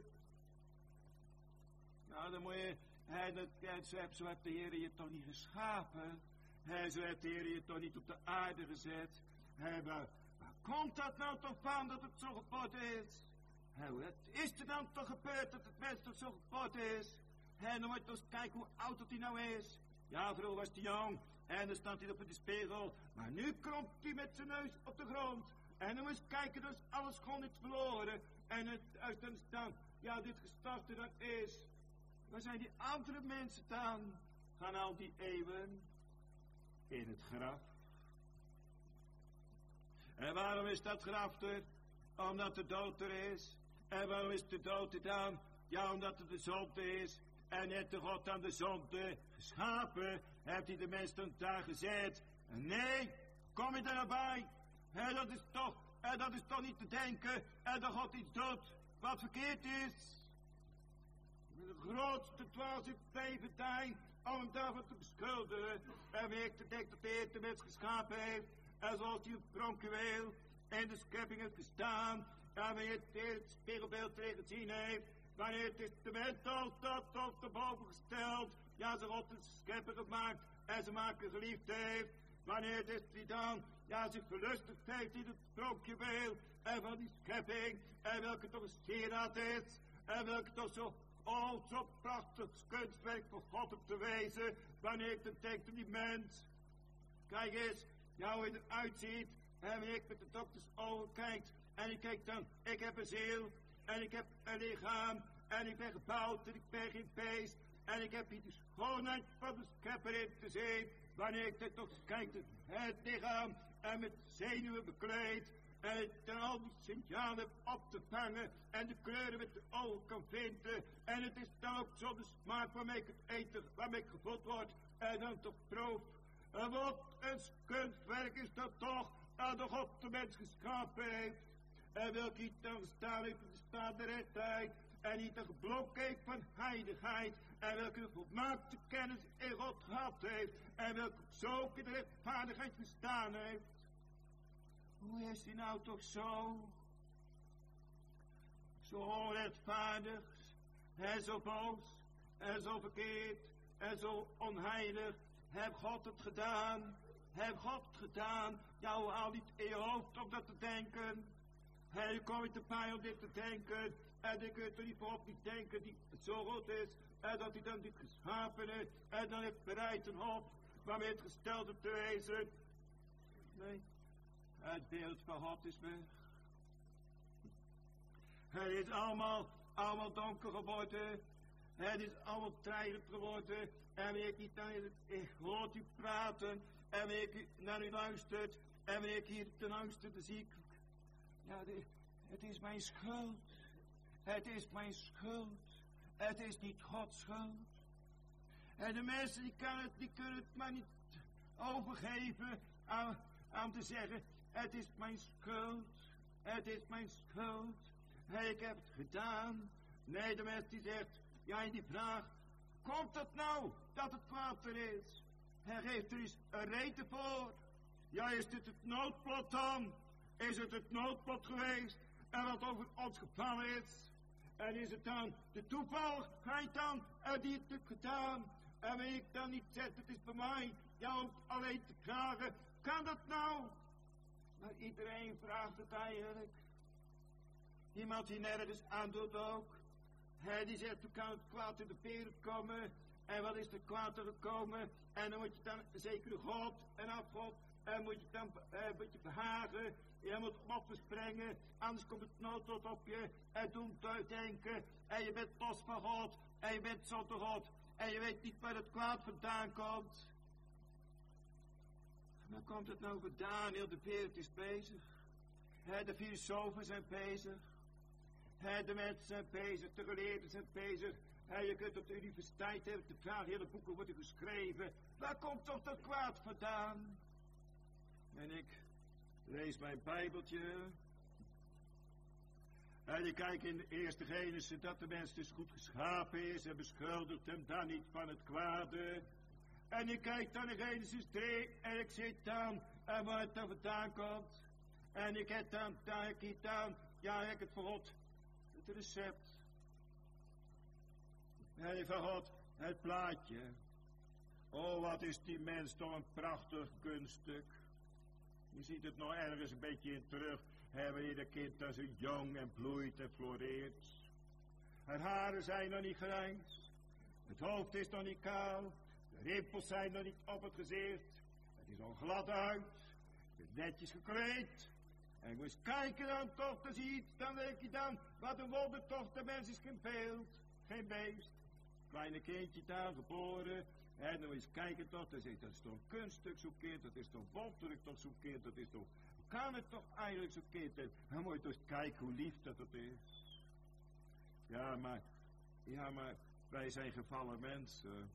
Nou, dan moet je, zo heeft de Heer je toch niet geschapen. Zo heeft de Heer je toch niet op de aarde gezet. Waar komt dat nou toch van dat het zo gepot is? Wat is er dan toch gebeurd dat het mens toch zo gepot is? En dan moet je toch eens kijken hoe oud dat hij nou is. Ja, vroeger was hij jong. En dan staat hij op in de spiegel. Maar nu kromt hij met zijn neus op de grond. En dan moet je kijken, dus alles gewoon niet verloren. En als dan staan, ja, dit gestarte dan is. Waar zijn die andere mensen dan? Gaan al die eeuwen in het graf. En waarom is dat graf er? Omdat de dood er is. En waarom is de dood er dan? Ja, omdat het de zonde is. En heeft de God aan de zonde geschapen? Heeft hij de mens dan daar gezet? Nee, kom je daar nou bij? Dat is toch niet te denken. En dat God iets doet wat verkeerd is. De grootste dwaas in het leven zijn om hem daarvan te beschuldigen. En wie ik denk dat de Heer de mens geschapen heeft. En zoals hij het pronjuweel in de schepping heeft gestaan. En wanneer het spiegelbeeld tegen gezien heeft. Wanneer het is de mens tot de boven gesteld. Ja, ze God een schepper gemaakt. En ze maken geliefd heeft. Wanneer het is die dan, ja, zich verlustigd heeft in het pronjuweel. En van die schepping. En welke toch een sieraad is. En welke toch zo prachtig kunstwerk voor God op te wijzen. Wanneer het denkt aan die mens. Kijk eens, ja, hoe je eruit ziet. En wanneer ik met de dokters ogen kijkt. En ik kijk dan, ik heb een ziel. en ik heb een lichaam, en ik ben gebouwd en ik ben geen beest. En ik heb hier de schoonheid van de schepper in te zien. Wanneer ik toch kijk, het lichaam en met zenuwen bekleed. En ik dan al die signalen heb op te vangen. En de kleuren met de ogen kan vinden. En het is dan ook zo de smaak waarmee ik het eten, waarmee ik gevoed word. En dan toch proef. En wat een kunstwerk is dat toch, aan de God de mens geschapen heeft. En welke niet dan gestaan heeft in de staat der rechtheid. En niet een geblok heeft van heiligheid. En welke de volmaakte kennis in God gehad heeft. En welke zo in de rechtvaardigheid gestaan heeft. Hoe is hij nou toch zo? Zo onrechtvaardig. En zo boos. En zo verkeerd. En zo onheilig. Heb God het gedaan? Heb God het gedaan? Jou haal niet in je hoofd om dat te denken. En je komt erbij om dit te denken. En je kunt er niet voor op niet denken die het zo goed is. En dat hij dan dit geschapen heeft. En dan heeft bereid een hoop waarmee het gesteld op te wezen. Nee, het beeld van God is weg. Het is allemaal donker geworden. Het is allemaal dreigend geworden. En wanneer ik niet ik hoort u praten. En wanneer ik naar u luistert. En wanneer ik hier ten angste de ziek. Ja, het is mijn schuld. Het is mijn schuld. Het is niet Gods schuld. En de mensen die kunnen het maar niet overgeven aan te zeggen. Het is mijn schuld. Het is mijn schuld. Hey, ik heb het gedaan. Nee, de mens die zegt. Ja, die vraagt. Komt het nou dat het kwaad er is? Hij geeft er eens een reden voor. Ja, is dit het noodplot dan? Is het noodplot geweest? En wat over ons gevallen is? En is het dan de toevalligheid dan die het heeft gedaan? En wil ik dan niet zeggen, het is bij mij, jou om alleen te klagen. Kan dat nou? Maar iedereen vraagt het eigenlijk. Iemand die nergens aan doet ook. Hij die zegt, hoe kan het kwaad in de wereld komen? En wat is er kwaad er gekomen? En dan moet je dan zeker God en afgod. En moet je dan behagen. Je moet offers brengen. Anders komt het noodlot op je. En doet denken. En je bent los van God. En je bent zonder God. En je weet niet waar het kwaad vandaan komt. Maar komt het nou vandaan? Heel de wereld is bezig. De filosofen zijn bezig. De mensen zijn bezig. De geleerden zijn bezig. Je kunt op de universiteit hebben de vraag, hele boeken worden geschreven. Waar komt toch dat kwaad vandaan? En ik lees mijn Bijbeltje. En ik kijk in de eerste Genesis dat de mens dus goed geschapen is en beschuldigt hem dan niet van het kwade. En ik kijk dan in Genesis 3 en ik zie dan waar het dan vandaan komt. En ik heb dan, ja, ik heb het voor God, het recept. En van God, het plaatje. Oh, wat is die mens toch een prachtig kunststuk. Je ziet het nog ergens een beetje in terug. Wanneer de kind dan zo jong en bloeit en floreert. Haar haren zijn nog niet grijs. Het hoofd is nog niet kaal. De rimpels zijn nog niet op het gezicht. Het is al glad uit. Het is netjes gekleed. En ik moest kijken dan toch, dan zie je iets, dan denk je dan, wat een wonder toch, de mens is geen beeld, geen beest. Kleine kindje daar, geboren. En dan eens kijken toch, dan zegt dat is toch een kunststuk zo'n kind, dat is toch wonderlijk toch zo'n kind, dat is toch, kan het toch eigenlijk zo'n kind. En dan moet je toch kijken hoe lief dat het is. Ja, maar wij zijn gevallen mensen.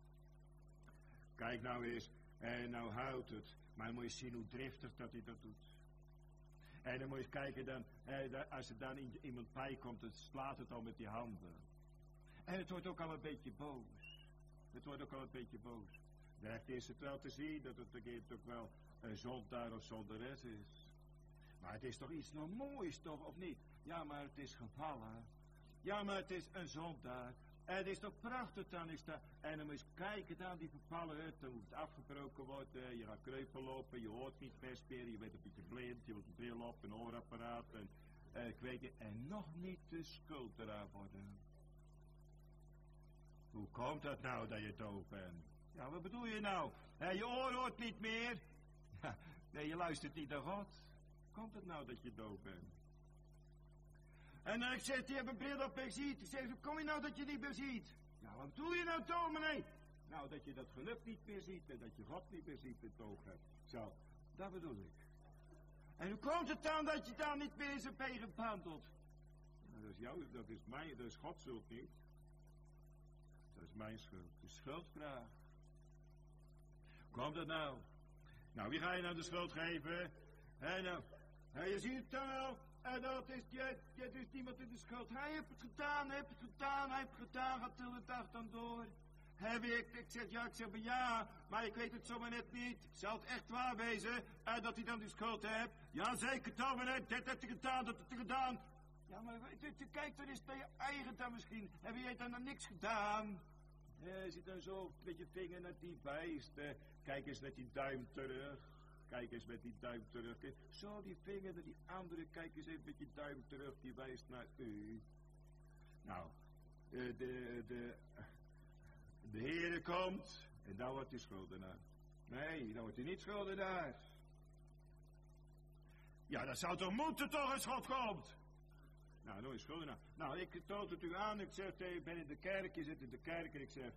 Kijk nou eens, en nou houdt het, maar dan moet je zien hoe driftig dat hij dat doet. En dan moet je kijken, dan, als er dan iemand bij komt, dan slaat het al met die handen. En het wordt ook al een beetje boos. Het wordt ook al een beetje boos. Recht is het wel te zien dat het een kind ook wel een zondaar of zondares is. Maar het is toch iets nog moois, toch, of niet? Ja, maar het is gevallen. Ja, maar het is een zondaar. En het is toch prachtig dan is dat. En dan moet je kijken dan die vervallen hut. Dan moet het afgebroken worden. Je gaat kreupel lopen. Je hoort niet best meer. Je bent een beetje blind. Je moet een bril op. Een oorapparaat. En ik weet niet. En nog niet de schuld eraan worden. Hoe komt dat nou dat je doof bent? Ja, wat bedoel je nou? Je oor hoort niet meer. Ja, nee, je luistert niet naar God. Hoe komt het nou dat je doof bent? En ik zeg, die heeft een bril op en ziet. Ik zeg, hoe kom je nou dat je niet meer ziet? Nou, wat doe je nou, dominee? Nou, dat je dat geluk niet meer ziet en dat je God niet meer ziet in het oog hebt. Zo, dat bedoel ik. En hoe komt het dan dat je dan niet meer zo tegen behandelt? Nou, dat is Gods schuld niet. Dat is mijn schuld. De schuldvraag. Hoe komt dat nou? Nou, wie ga je nou de schuld geven? Nou, je ziet het dan wel. En dat is, je is niemand in de schuld. Hij heeft het gedaan, gaat de hele dag dan door. Ik zeg ja, maar ik weet het zomaar net niet. Zal het echt waar wezen dat hij dan die schuld heeft? Ja, zeker, dominee, dit heeft hij gedaan, dat heeft hij gedaan. Ja, maar kijk dan eens naar je eigen dan misschien. Heb jij dan nog niks gedaan? Je zit dan zo met je vinger naar die wijst. Kijk eens met die duim terug. Kijk eens met die duim terug. Zo die vinger naar die andere. Kijk eens even met je duim terug. Die wijst naar u. Nou, de Heere komt. En dan wordt hij schuldenaar. Nee, dan wordt hij niet schuldenaar. Ja, dat zou toch moeten toch als God komt. Nou, nooit schuldenaar. Nou, ik toont het u aan. Ik zeg, ik ben in de kerk. Je zit in de kerk. En ik zeg,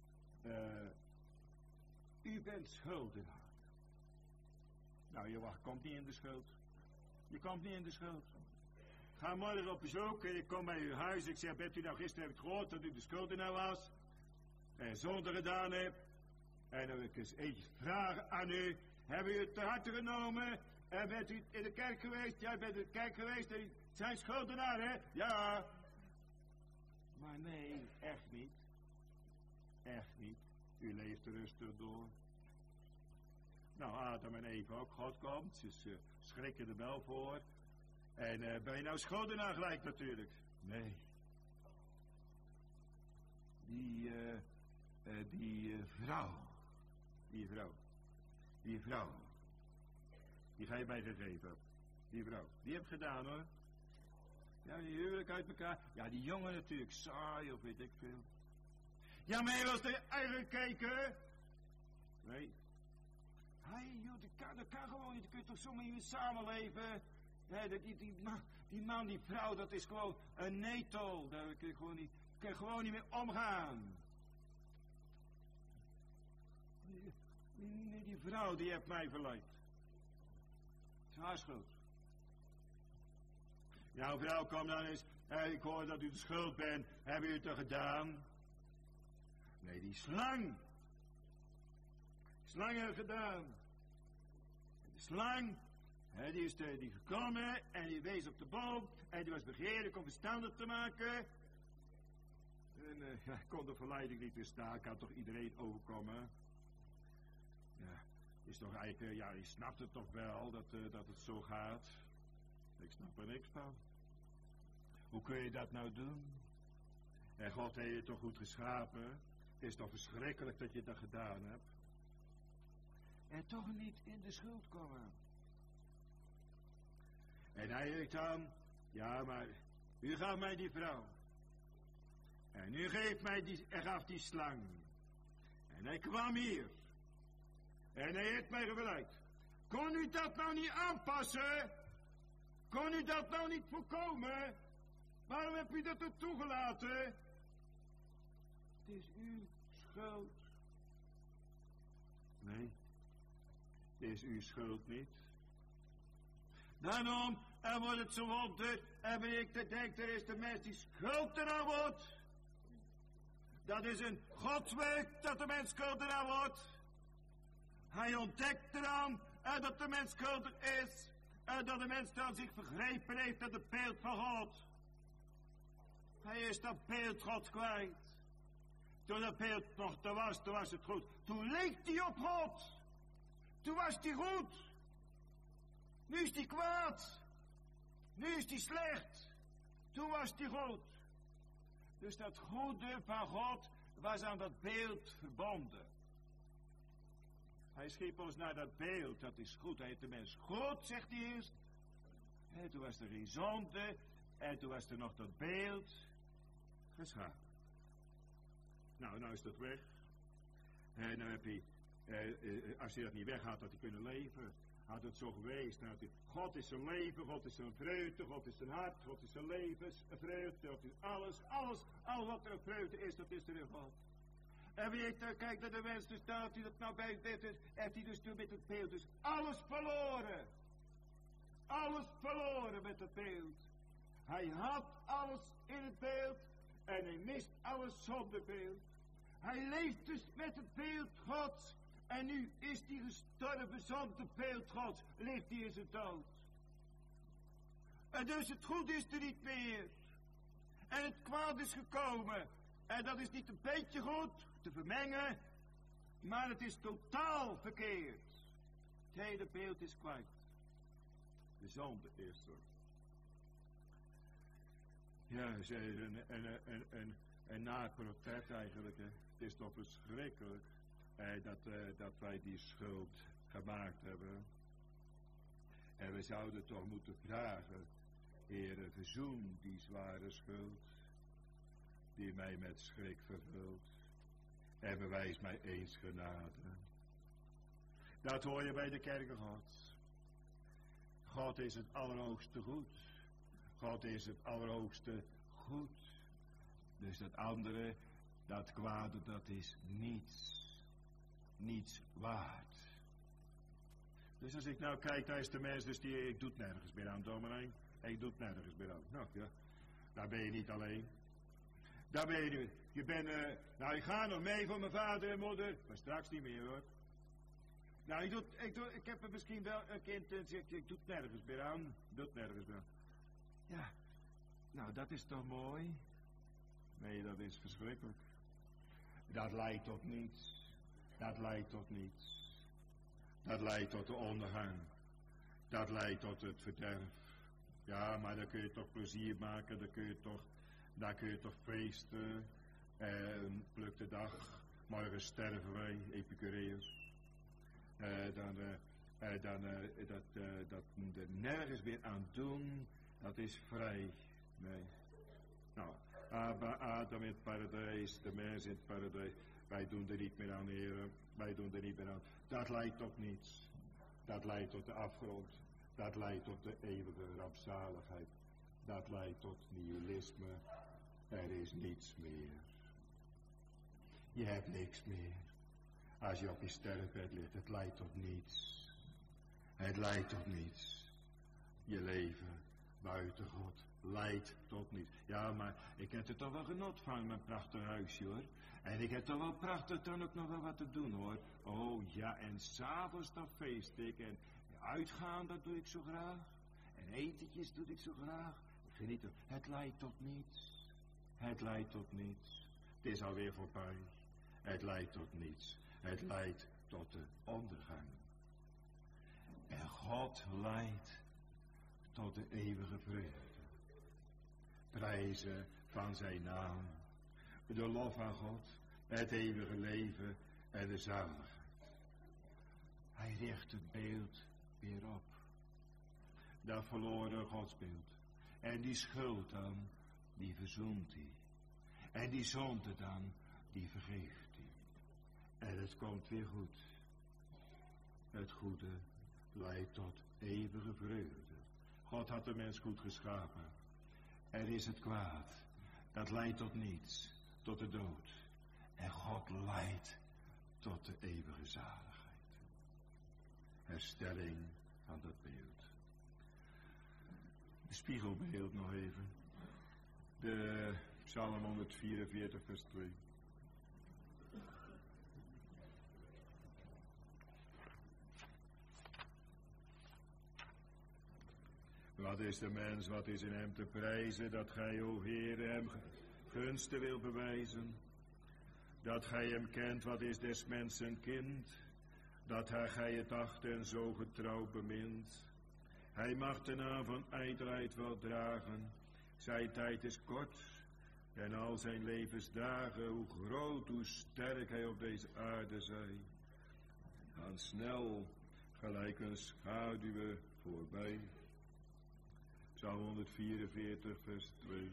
u bent schuldenaar. Nou, je komt niet in de schuld. Je komt niet in de schuld. Ga morgen op bezoek en ik kom bij uw huis. Ik zeg, bent u nou gisteren heb ik gehoord dat u de schuldenaar was? En zonde gedaan hebt. En dan wil ik eens eentje vragen aan u. Hebben u het te harte genomen? En bent u in de kerk geweest? Jij bent in de kerk geweest en zijn schuldenaar, hè? Ja. Maar nee, echt niet. Echt niet. U leeft rustig door. Nou, Adam en Eva ook. God komt. Ze schrikken er wel voor. En ben je nou schuldenaar gelijk natuurlijk? Nee. Die vrouw. Die ga je mij gegeven. Die vrouw. Die heb ik gedaan hoor. Ja, die huwelijk uit elkaar. Ja, die jongen natuurlijk. Saai of weet ik veel. Ja, maar je was er eigen kijken. Nee. Joh, dat kan gewoon niet. Dan kun je toch zomaar in samenleven. Die man, die vrouw, dat is gewoon een netel. Daar kun je gewoon niet mee omgaan. Die vrouw, die heeft mij verleid. Het is haar schuld. Jouw vrouw, kom dan eens. Ik hoor dat u de schuld bent. Hebben u het er gedaan? Nee, die slang. Slang heeft gedaan. De slang, die is gekomen en die wees op de boom en die was begeerig om verstandig te maken. En hij kon de verleiding niet weerstaan, kan toch iedereen overkomen. Ja, is toch eigenlijk, ja, je snapt het toch wel dat het zo gaat. Ik snap er niks van. Hoe kun je dat nou doen? En God heeft je toch goed geschapen? Het is toch verschrikkelijk dat je dat gedaan hebt? En toch niet in de schuld komen. En hij zegt dan, ja, maar u gaf mij die vrouw. En u gaf die slang. En hij kwam hier. En hij heeft mij gevleid. Kon u dat nou niet aanpassen? Kon u dat nou niet voorkomen? Waarom heb u dat er toegelaten? Het is uw schuld. Nee. Het is uw schuld niet. Daarom, en wordt het zo wonder, en ben ik te denken, er is de mens die schuldenaar wordt. Dat is een godswerk dat de mens schuldenaar wordt. Hij ontdekt eraan dat de mens schuldig is. En dat de mens dan zich vergrepen heeft aan het beeld van God. Hij is dat beeld God kwijt. Toen dat beeld nog er was, toen was het goed. Toen leek hij op God. Toen was hij goed. Nu is hij kwaad. Nu is hij slecht. Toen was hij goed. Dus dat goede van God was aan dat beeld verbonden. Hij schiep ons naar dat beeld, dat is goed. Hij heeft de mens goed, zegt hij eerst. En toen was er geen zonde. En toen was er nog dat beeld geschapen. Nou is dat weg. En dan heb je, als hij dat niet weghaalt, had hij kunnen leven. had het zo geweest. God is zijn leven, God is zijn vreugde, God is zijn hart, God is zijn leven, vreugde, God is alles wat er vreugde is, dat is er in God. En weet je, kijk naar de mens, dus staat hij dat nou bij dit is, heeft hij dus toen met het beeld, dus alles verloren. Alles verloren met het beeld. Hij had alles in het beeld en hij mist alles zonder beeld. Hij leeft dus met het beeld Gods. En nu is hij gestorven zonder het beeld Gods. Ligt hij in zijn dood. En dus het goed is er niet meer. En het kwaad is gekomen. En dat is niet een beetje goed te vermengen. Maar het is totaal verkeerd. Het hele beeld is kwijt. De zonde is er. Ja, zei een na-protest eigenlijk. Hè. Het is toch verschrikkelijk dat wij die schuld gemaakt hebben. En we zouden toch moeten vragen, Heere, verzoen die zware schuld, die mij met schrik vervult. En bewijs mij eens genade. Dat hoor je bij de kerken Gods. God is het allerhoogste goed. God is het allerhoogste goed. Dus dat andere, dat kwade, dat is niets waard. Dus als ik nou kijk, daar is de mens, dus ik doe het nergens meer aan, dominee. Ik doe het nergens meer aan. Nou ja, daar ben je niet alleen. Daar ben je nu. Je bent, ik ga nog mee voor mijn vader en moeder, maar straks niet meer hoor. Nou, ik heb er misschien wel een kind en zegt, ik doe het nergens meer aan. Doe het nergens meer aan. Ja, nou dat is toch mooi? Nee, dat is verschrikkelijk. Dat leidt tot niets. Dat leidt tot niets. Dat leidt tot de ondergang. Dat leidt tot het verderf. Ja, maar dan kun je toch plezier maken, dan kun je toch feesten. Pluk de dag, morgen sterven wij, Epicureus. Dat er nergens meer aan doen, dat is vrij. Nee. Nou, Adam in het paradijs, de mens in het paradijs, wij doen er niet meer aan, heren. Wij doen er niet meer aan. Dat leidt tot niets. Dat leidt tot de afgrond. Dat leidt tot de eeuwige rampzaligheid. Dat leidt tot nihilisme. Er is niets meer. Je hebt niks meer. Als je op je sterfbed ligt, het leidt tot niets. Het leidt tot niets. Je leven buiten God leidt tot niets. Ja, maar ik heb er toch wel genot van, mijn prachtig huisje hoor. En ik heb toch wel prachtig dan ook nog wel wat te doen hoor. Oh ja, en s'avonds dan feest ik. En uitgaan, dat doe ik zo graag. En etentjes doe ik zo graag. Ik geniet er. Het leidt tot niets. Het leidt tot niets. Het is alweer voorbij. Het leidt tot niets. Het leidt tot de ondergang. En God leidt tot de eeuwige vreugde. Prijzen van zijn naam. De lof aan God. Het eeuwige leven en de zaligheid. Hij richt het beeld weer op. Dat verloren godsbeeld. En die schuld dan, die verzoent hij. En die zonde dan, die vergeeft hij. En het komt weer goed. Het goede leidt tot eeuwige vreugde. God had de mens goed geschapen. Er is het kwaad. Dat leidt tot niets. Tot de dood. En God leidt tot de eeuwige zaligheid. Herstelling van dat beeld. De spiegelbeeld nog even. De Psalm 144 vers 2. Wat is de mens, wat is in hem te prijzen, dat gij, o Heere, hem gunsten wil bewijzen. Dat gij hem kent, wat is des mensen kind, dat gij het acht en zo getrouw bemint. Hij mag de naam van ijdelheid wel dragen, zijn tijd is kort, en al zijn levensdagen, hoe groot, hoe sterk hij op deze aarde zij. Gaan snel, gelijk een schaduwe voorbij. Psalm 144 vers 2.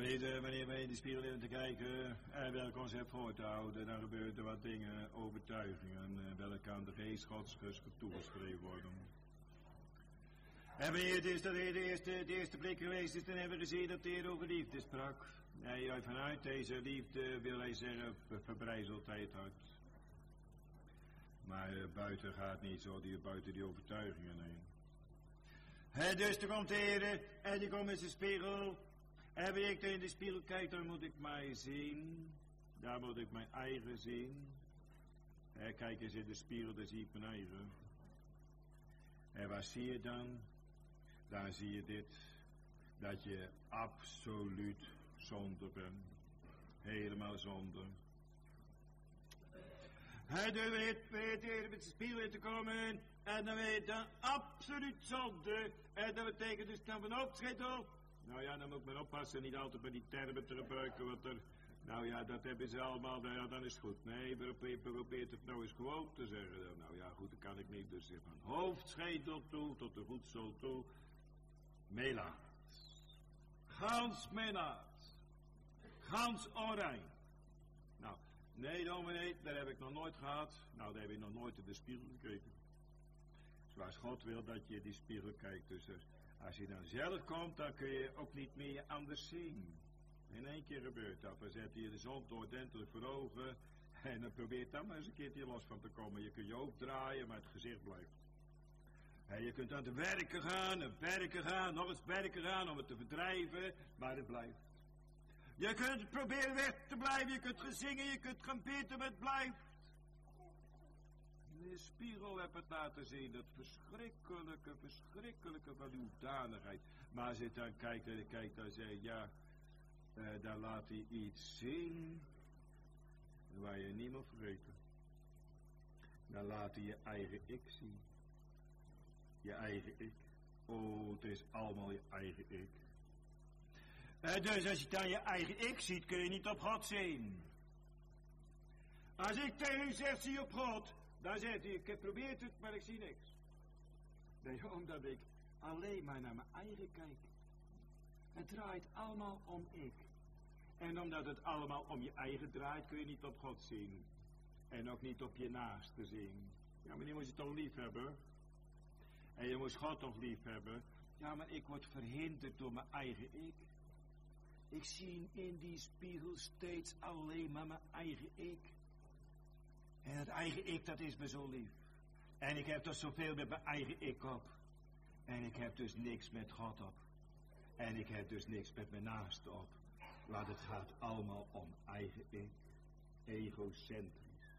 Wanneer wij in de spiegel hebben te kijken en welk ons hebt voor te houden, dan gebeuren er wat dingen, overtuigingen, welke aan de geest Gods toegeschreven worden. En wanneer het is dat hij de eerste blik geweest is, dan hebben we gezien dat de Heer over liefde sprak. En vanuit deze liefde wil hij zeggen, verbrijzelt hij het hart. Maar buiten gaat niet zo, buiten die overtuigingen heen. Dus er komt de Heer en die komt in zijn spiegel. En wanneer ik in de spiegel kijk, dan moet ik mij zien. Daar moet ik mijn eigen zien. En kijk eens in de spiegel, dan zie ik mijn eigen. En wat zie je dan? Dan zie je dit. Dat je absoluut zonde bent. Helemaal zonde. Hij weet met de spiegel in te komen. En dan weet je absoluut zonde. En dat betekent dus dat we opschieten. Nou ja, dan moet men oppassen, niet altijd bij die termen te gebruiken, want nou ja, dat hebben ze allemaal, nou ja, dan is het goed. Nee, probeert het nou eens gewoon te zeggen. Nou ja, goed, dat kan ik niet, dus van hoofdschedel toe, tot de voedsel toe. Melaat. Gans melaat. Gans oranje. Nou, nee dominee, dat heb ik nog nooit gehad. Nou, daar heb ik nog nooit in de spiegel gekeken. Zoals God wil dat je in die spiegel kijkt, dus als je dan zelf komt, dan kun je ook niet meer anders zien. In één keer gebeurt dat. Dan zet je de zon ordentelijk voor ogen. En dan probeert dan maar eens een keertje los van te komen. Je kunt je hoofd draaien, maar het gezicht blijft. En je kunt aan het werken gaan, nog eens werken gaan om het te verdrijven, maar het blijft. Je kunt proberen weg te blijven, je kunt gaan zingen, je kunt gaan bidden, maar het blijft. De spiegel heb het laten zien, dat verschrikkelijke van uw danigheid. Maar als je dan kijkt, dan zeg je, ja, dan laat hij iets zien, waar je niet moet vergeten. Dan laat hij je eigen ik zien. Je eigen ik. Oh, het is allemaal je eigen ik. Dus als je dan je eigen ik ziet, kun je niet op God zien. Als ik tegen u zeg, zie op God, dan zegt hij, ik heb geprobeerd het, maar ik zie niks. Nee, omdat ik alleen maar naar mijn eigen kijk. Het draait allemaal om ik. En omdat het allemaal om je eigen draait, kun je niet op God zien. En ook niet op je naaste zien. Ja, maar die moet je toch lief hebben. En je moet God toch lief hebben. Ja, maar ik word verhinderd door mijn eigen ik. Ik zie in die spiegel steeds alleen maar mijn eigen ik. En het eigen ik, dat is me zo lief. En ik heb toch zoveel met mijn eigen ik op. En ik heb dus niks met God op. En ik heb dus niks met mijn naaste op. Want het gaat allemaal om eigen ik. Egocentrisch.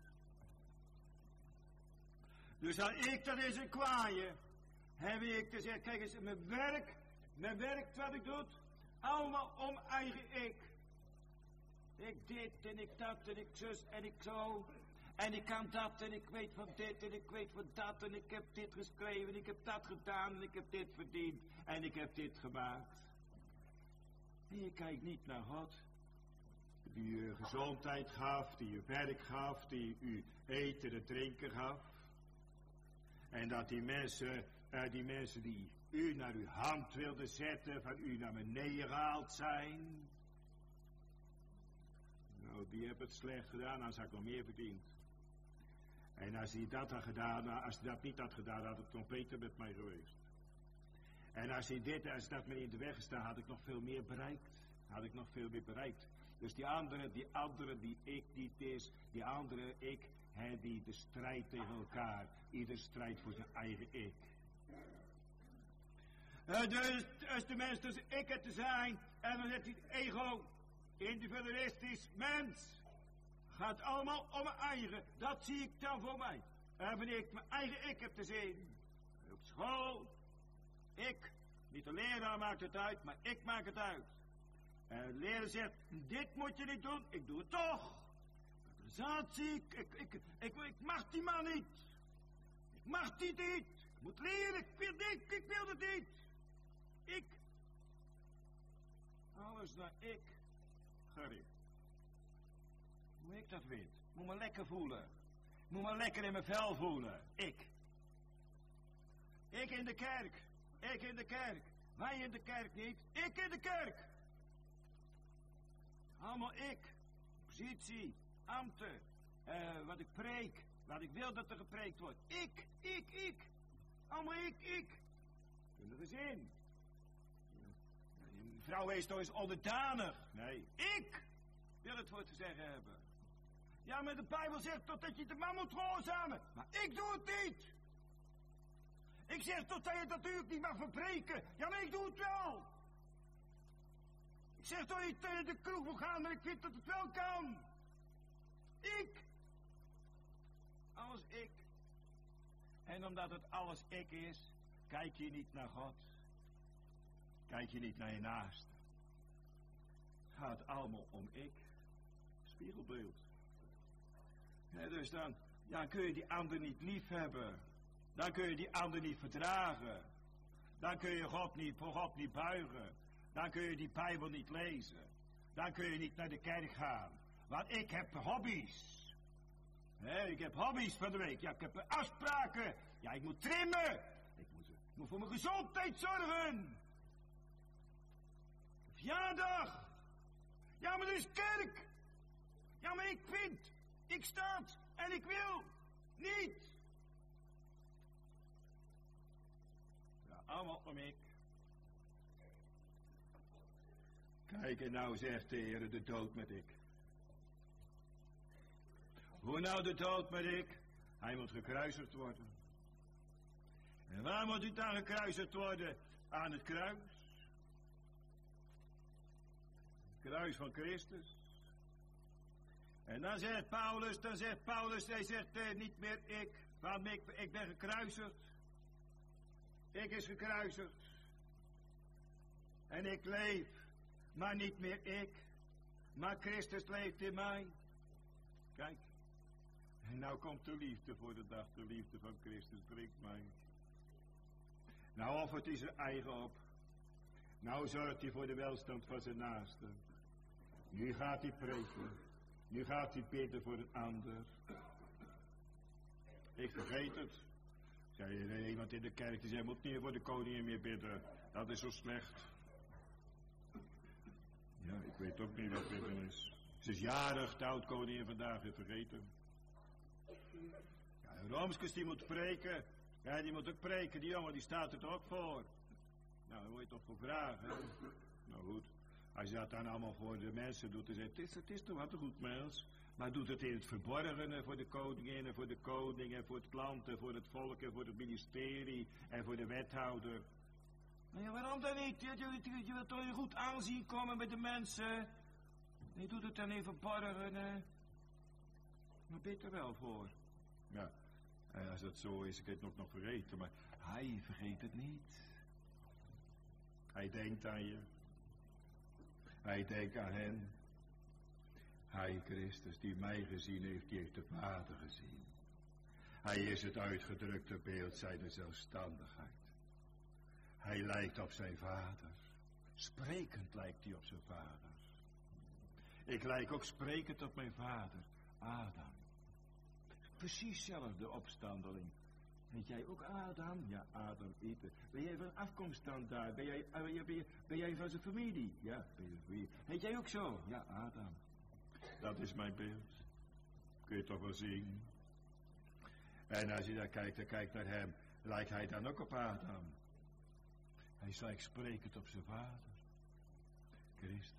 Dus als ik dat is een kwaaie, heb ik te zeggen, kijk eens, mijn werk wat ik doe, allemaal om eigen ik. Ik dit en ik dat en ik zus en ik zo. En ik kan dat en ik weet van dit en ik weet van dat en ik heb dit geschreven en ik heb dat gedaan en ik heb dit verdiend en ik heb dit gemaakt. En je kijkt niet naar God, die u gezondheid gaf, die u werk gaf, die u eten en drinken gaf. En dat die mensen die u naar uw hand wilden zetten, van u naar beneden gehaald zijn. Nou, die hebben het slecht gedaan, dan had ik nog meer verdiend. En als hij dat had gedaan, als hij dat niet had gedaan, had het nog beter met mij geweest. En als dat me in de weg gestaan, had ik nog veel meer bereikt. Dus die andere die ik niet is, die andere ik, die de strijd tegen elkaar. Ieder strijdt voor zijn eigen ik. Dus als de mens tussen ik het te zijn, en dan zegt hij het ego, individualistisch mens. Gaat allemaal om mijn eigen. Dat zie ik dan voor mij. En wanneer ik mijn eigen ik heb te zien. Op school. Ik. Niet de leraar maakt het uit, maar ik maak het uit. En de leraar zegt, dit moet je niet doen. Ik doe het toch. Organisatie. Ik mag die man niet. Ik mag die niet. Ik moet leren. Ik wil het niet. Ik. Alles naar ik gericht. Hoe ik dat weet. Moet me lekker voelen. Moet me lekker in mijn vel voelen. Ik. Ik in de kerk. Ik in de kerk. Wij in de kerk niet. Ik in de kerk. Allemaal ik. Positie, ambten, wat ik preek, wat ik wil dat er gepreekt wordt. Ik. Allemaal ik. Kunnen we gezin. Die vrouw wees toch eens onderdanig. Nee, ik wil het voor te zeggen hebben. Ja, maar de Bijbel zegt toch dat je de man moet gehoorzamen. Maar ik doe het niet. Ik zeg toch dat je natuurlijk niet mag verbreken. Ja, maar ik doe het wel. Ik zeg toch niet dat je de kroeg moet gaan, maar ik vind dat het wel kan. Ik. Alles ik. En omdat het alles ik is, kijk je niet naar God. Kijk je niet naar je naaste. Gaat allemaal om ik. Spiegelbeeld. Ja, dus dan kun je die ander niet lief hebben. Dan kun je die ander niet verdragen. Dan kun je voor God niet buigen. Dan kun je die Bijbel niet lezen. Dan kun je niet naar de kerk gaan. Want ik heb hobby's. Ik heb hobby's van de week. Ja, ik heb afspraken. Ja, ik moet trimmen. Ik moet voor mijn gezondheid zorgen. Verjaardag. Ja, maar er is kerk. Ja, maar ik sta en ik wil niet. Ja, allemaal om ik. Kijk, en nou zegt de Heer, de dood met ik. Hoe nou de dood met ik? Hij moet gekruisigd worden. En waar moet hij dan gekruisigd worden? Aan het kruis. Kruis van Christus. En dan zegt Paulus, hij zegt niet meer ik, want ik ben gekruisigd. Ik is gekruisigd. En ik leef, maar niet meer ik, maar Christus leeft in mij. Kijk, en nou komt de liefde voor de dag, de liefde van Christus drinkt mij. Nou offert hij zijn eigen op. Nou zorgt hij voor de welstand van zijn naaste. Nu gaat hij preken. Nu gaat hij bidden voor een ander. Ik vergeet het. Zei er iemand in de kerk die zei, moet niet voor de koningin meer bidden. Dat is zo slecht. Ja, ik weet ook niet wat bidden is. Ze is jarig, de oud-koningin vandaag, heeft vergeten. Ja, de Roomskes die moet preken. Ja, die moet ook preken. Die jongen die staat er toch ook voor. Nou, daar moet je toch voor vragen. Hè? Nou goed. Als je dat dan allemaal voor de mensen doet, dan zegt het is toch wat een goed mens. Maar doet het in het verborgene voor de koningin en voor de koning en voor het land en voor het volk en voor het ministerie en voor de wethouder. Nou ja, waarom dan niet? Je wilt toch je goed aanzien komen met de mensen. Je doet het dan in het verborgene. Maar bid er wel voor. Ja, als dat zo is, ik heb het nog vergeten, maar hij vergeet het niet. Hij denkt aan je. Hij denkt aan hen. Hij, Christus, die mij gezien heeft, die heeft de Vader gezien. Hij is het uitgedrukte beeld zijner zelfstandigheid. Hij lijkt op zijn Vader. Sprekend lijkt hij op zijn Vader. Ik lijk ook sprekend op mijn vader, Adam. Precies zelfde opstandeling. Heet jij ook Adam? Ja, Adam eten. Ben jij van afkomst dan daar? Ben jij van zijn familie? Ja, ben je van familie. Heet jij ook zo? Ja, Adam. Dat is mijn beeld. Kun je toch wel zien. En als je daar kijkt, dan kijkt naar hem, lijkt hij dan ook op Adam. Hij lijkt sprekend op zijn vader. Christus.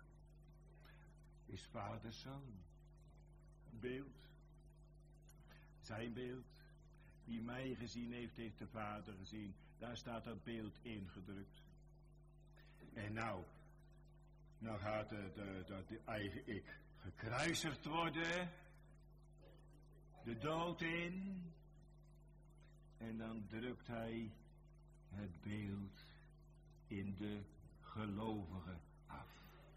Is vader zoon. Beeld. Zijn beeld. Wie mij gezien heeft, heeft de Vader gezien. Daar staat dat beeld ingedrukt. En nou gaat de eigen ik gekruisigd worden. De dood in. En dan drukt hij het beeld in de gelovige af.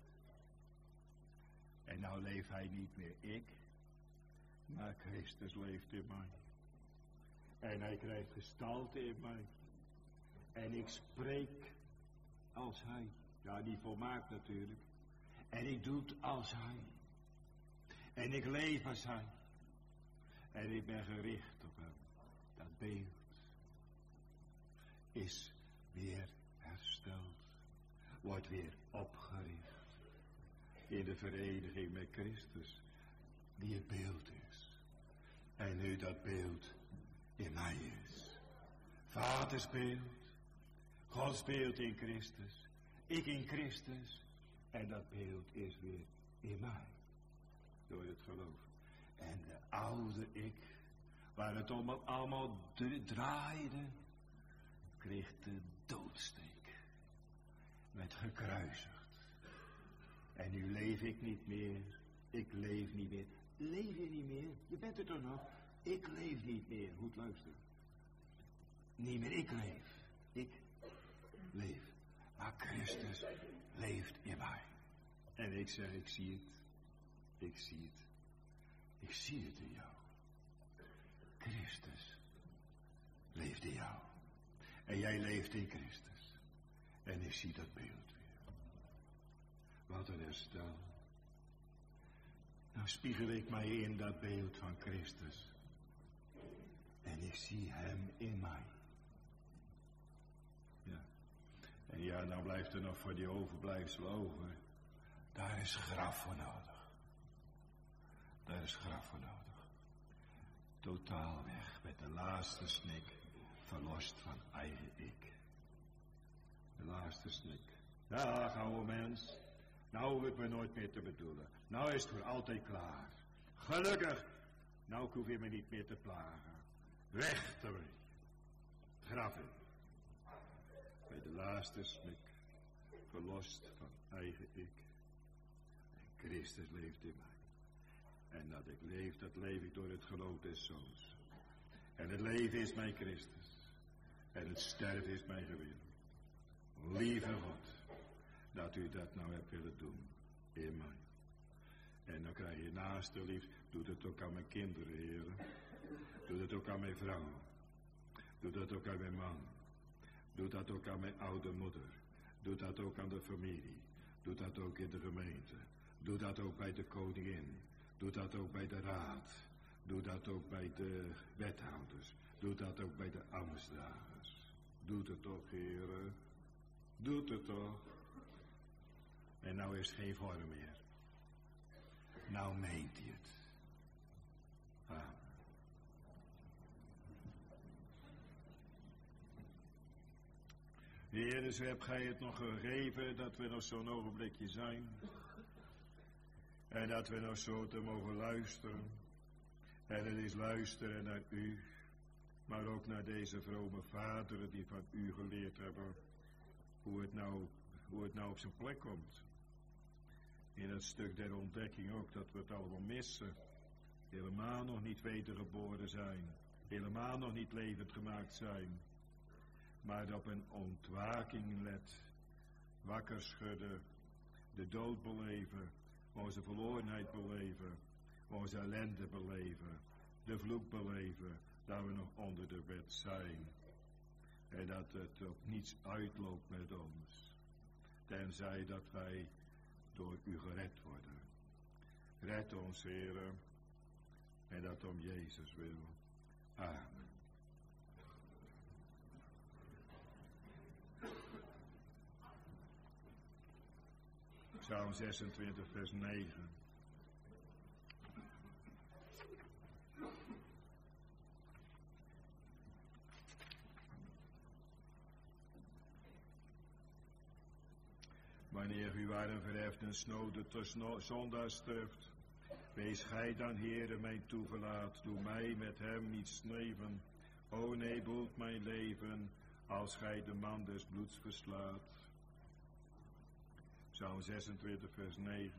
En nou leeft hij niet meer ik, maar Christus leeft in mij. En hij krijgt gestalte in mij. En ik spreek als hij. Ja, niet volmaakt natuurlijk. En ik doe het als hij. En ik leef als hij. En ik ben gericht op hem. Dat beeld is weer hersteld. Wordt weer opgericht. in de vereniging met Christus, die het beeld is. En nu dat beeld in mij is. Vaders beeld, Gods beeld in Christus, ik in Christus. En dat beeld is weer in mij, door het geloof. En de oude ik, waar het allemaal draaide, kreeg de doodsteek. Werd gekruisigd. En nu leef ik niet meer. Ik leef niet meer. Leef je niet meer? Je bent er toch nog? Ik leef niet meer. Goed luisteren. Niet meer ik leef. Ik leef. Maar Christus leeft in mij. En ik zeg, ik zie het. Ik zie het. Ik zie het in jou. Christus leeft in jou. En jij leeft in Christus. En ik zie dat beeld weer. Wat een herstel. Nou spiegel ik mij in dat beeld van Christus. En ik zie hem in mij. Ja. En ja, nou blijft er nog voor die overblijfsel over. Daar is graf voor nodig. Daar is graf voor nodig. Totaal weg met de laatste snik. Verlost van eigen ik. De laatste snik. Dag oude mens. Nou hoef ik me nooit meer te bedoelen. Nou is het voor altijd klaar. Gelukkig. Nou hoef je me niet meer te plagen. Weg ermee. Graf in. Bij de laatste snik. Verlost van eigen ik. En Christus leeft in mij. En dat ik leef, dat leef ik door het geloof des Zoons. En het leven is mijn Christus. En het sterven is mijn gewin. Lieve God, dat u dat nou hebt willen doen in mij. En dan krijg je naaste lief. Doe dat ook aan mijn kinderen, heren. Doe dat ook aan mijn vrouw. Doe dat ook aan mijn man. Doe dat ook aan mijn oude moeder. Doe dat ook aan de familie. Doe dat ook in de gemeente. Doe dat ook bij de koningin. Doe dat ook bij de raad. Doe dat ook bij de wethouders. Doe dat ook bij de ambtsdragers. Doe het toch, heren. Doe het toch. En nou is geen vorm meer. Nou meent hij het. Amen. Heer, zo heb gij het nog gegeven dat we nog zo'n ogenblikje zijn. En dat we nog zo te mogen luisteren. En het is luisteren naar u. Maar ook naar deze vrome vaderen die van u geleerd hebben. Hoe het nou op zijn plek komt. In het stuk der ontdekking ook dat we het allemaal missen. Helemaal nog niet wedergeboren zijn. Helemaal nog niet levend gemaakt zijn. Maar op een ontwaking let. Wakker schudden. De dood beleven. Onze verlorenheid beleven. Onze ellende beleven. De vloek beleven. Dat we nog onder de wet zijn. En dat het op niets uitloopt met ons. Tenzij dat wij door u gered worden. Red ons, Heere. En dat om Jezus wil. Amen. Psalm 26, vers 9. Wanneer u waren verheft en snode tot zondaar sterft, wees gij dan, Heere, mijn toegelaat, doe mij met hem niet sneven. O nee, boelt mijn leven, als gij de man des bloeds verslaat. Psalm 26, vers 9.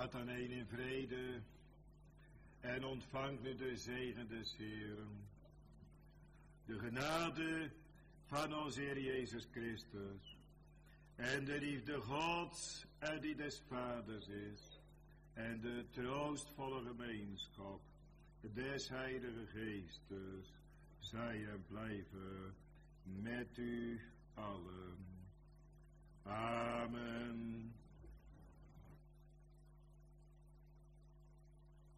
Gaat dan heen in vrede en ontvangt nu de zegen des Heeren. De genade van onze Heer Jezus Christus en de liefde Gods en die des Vaders is en de troostvolle gemeenschap des Heilige Geestes zij en blijven met u allen. Amen.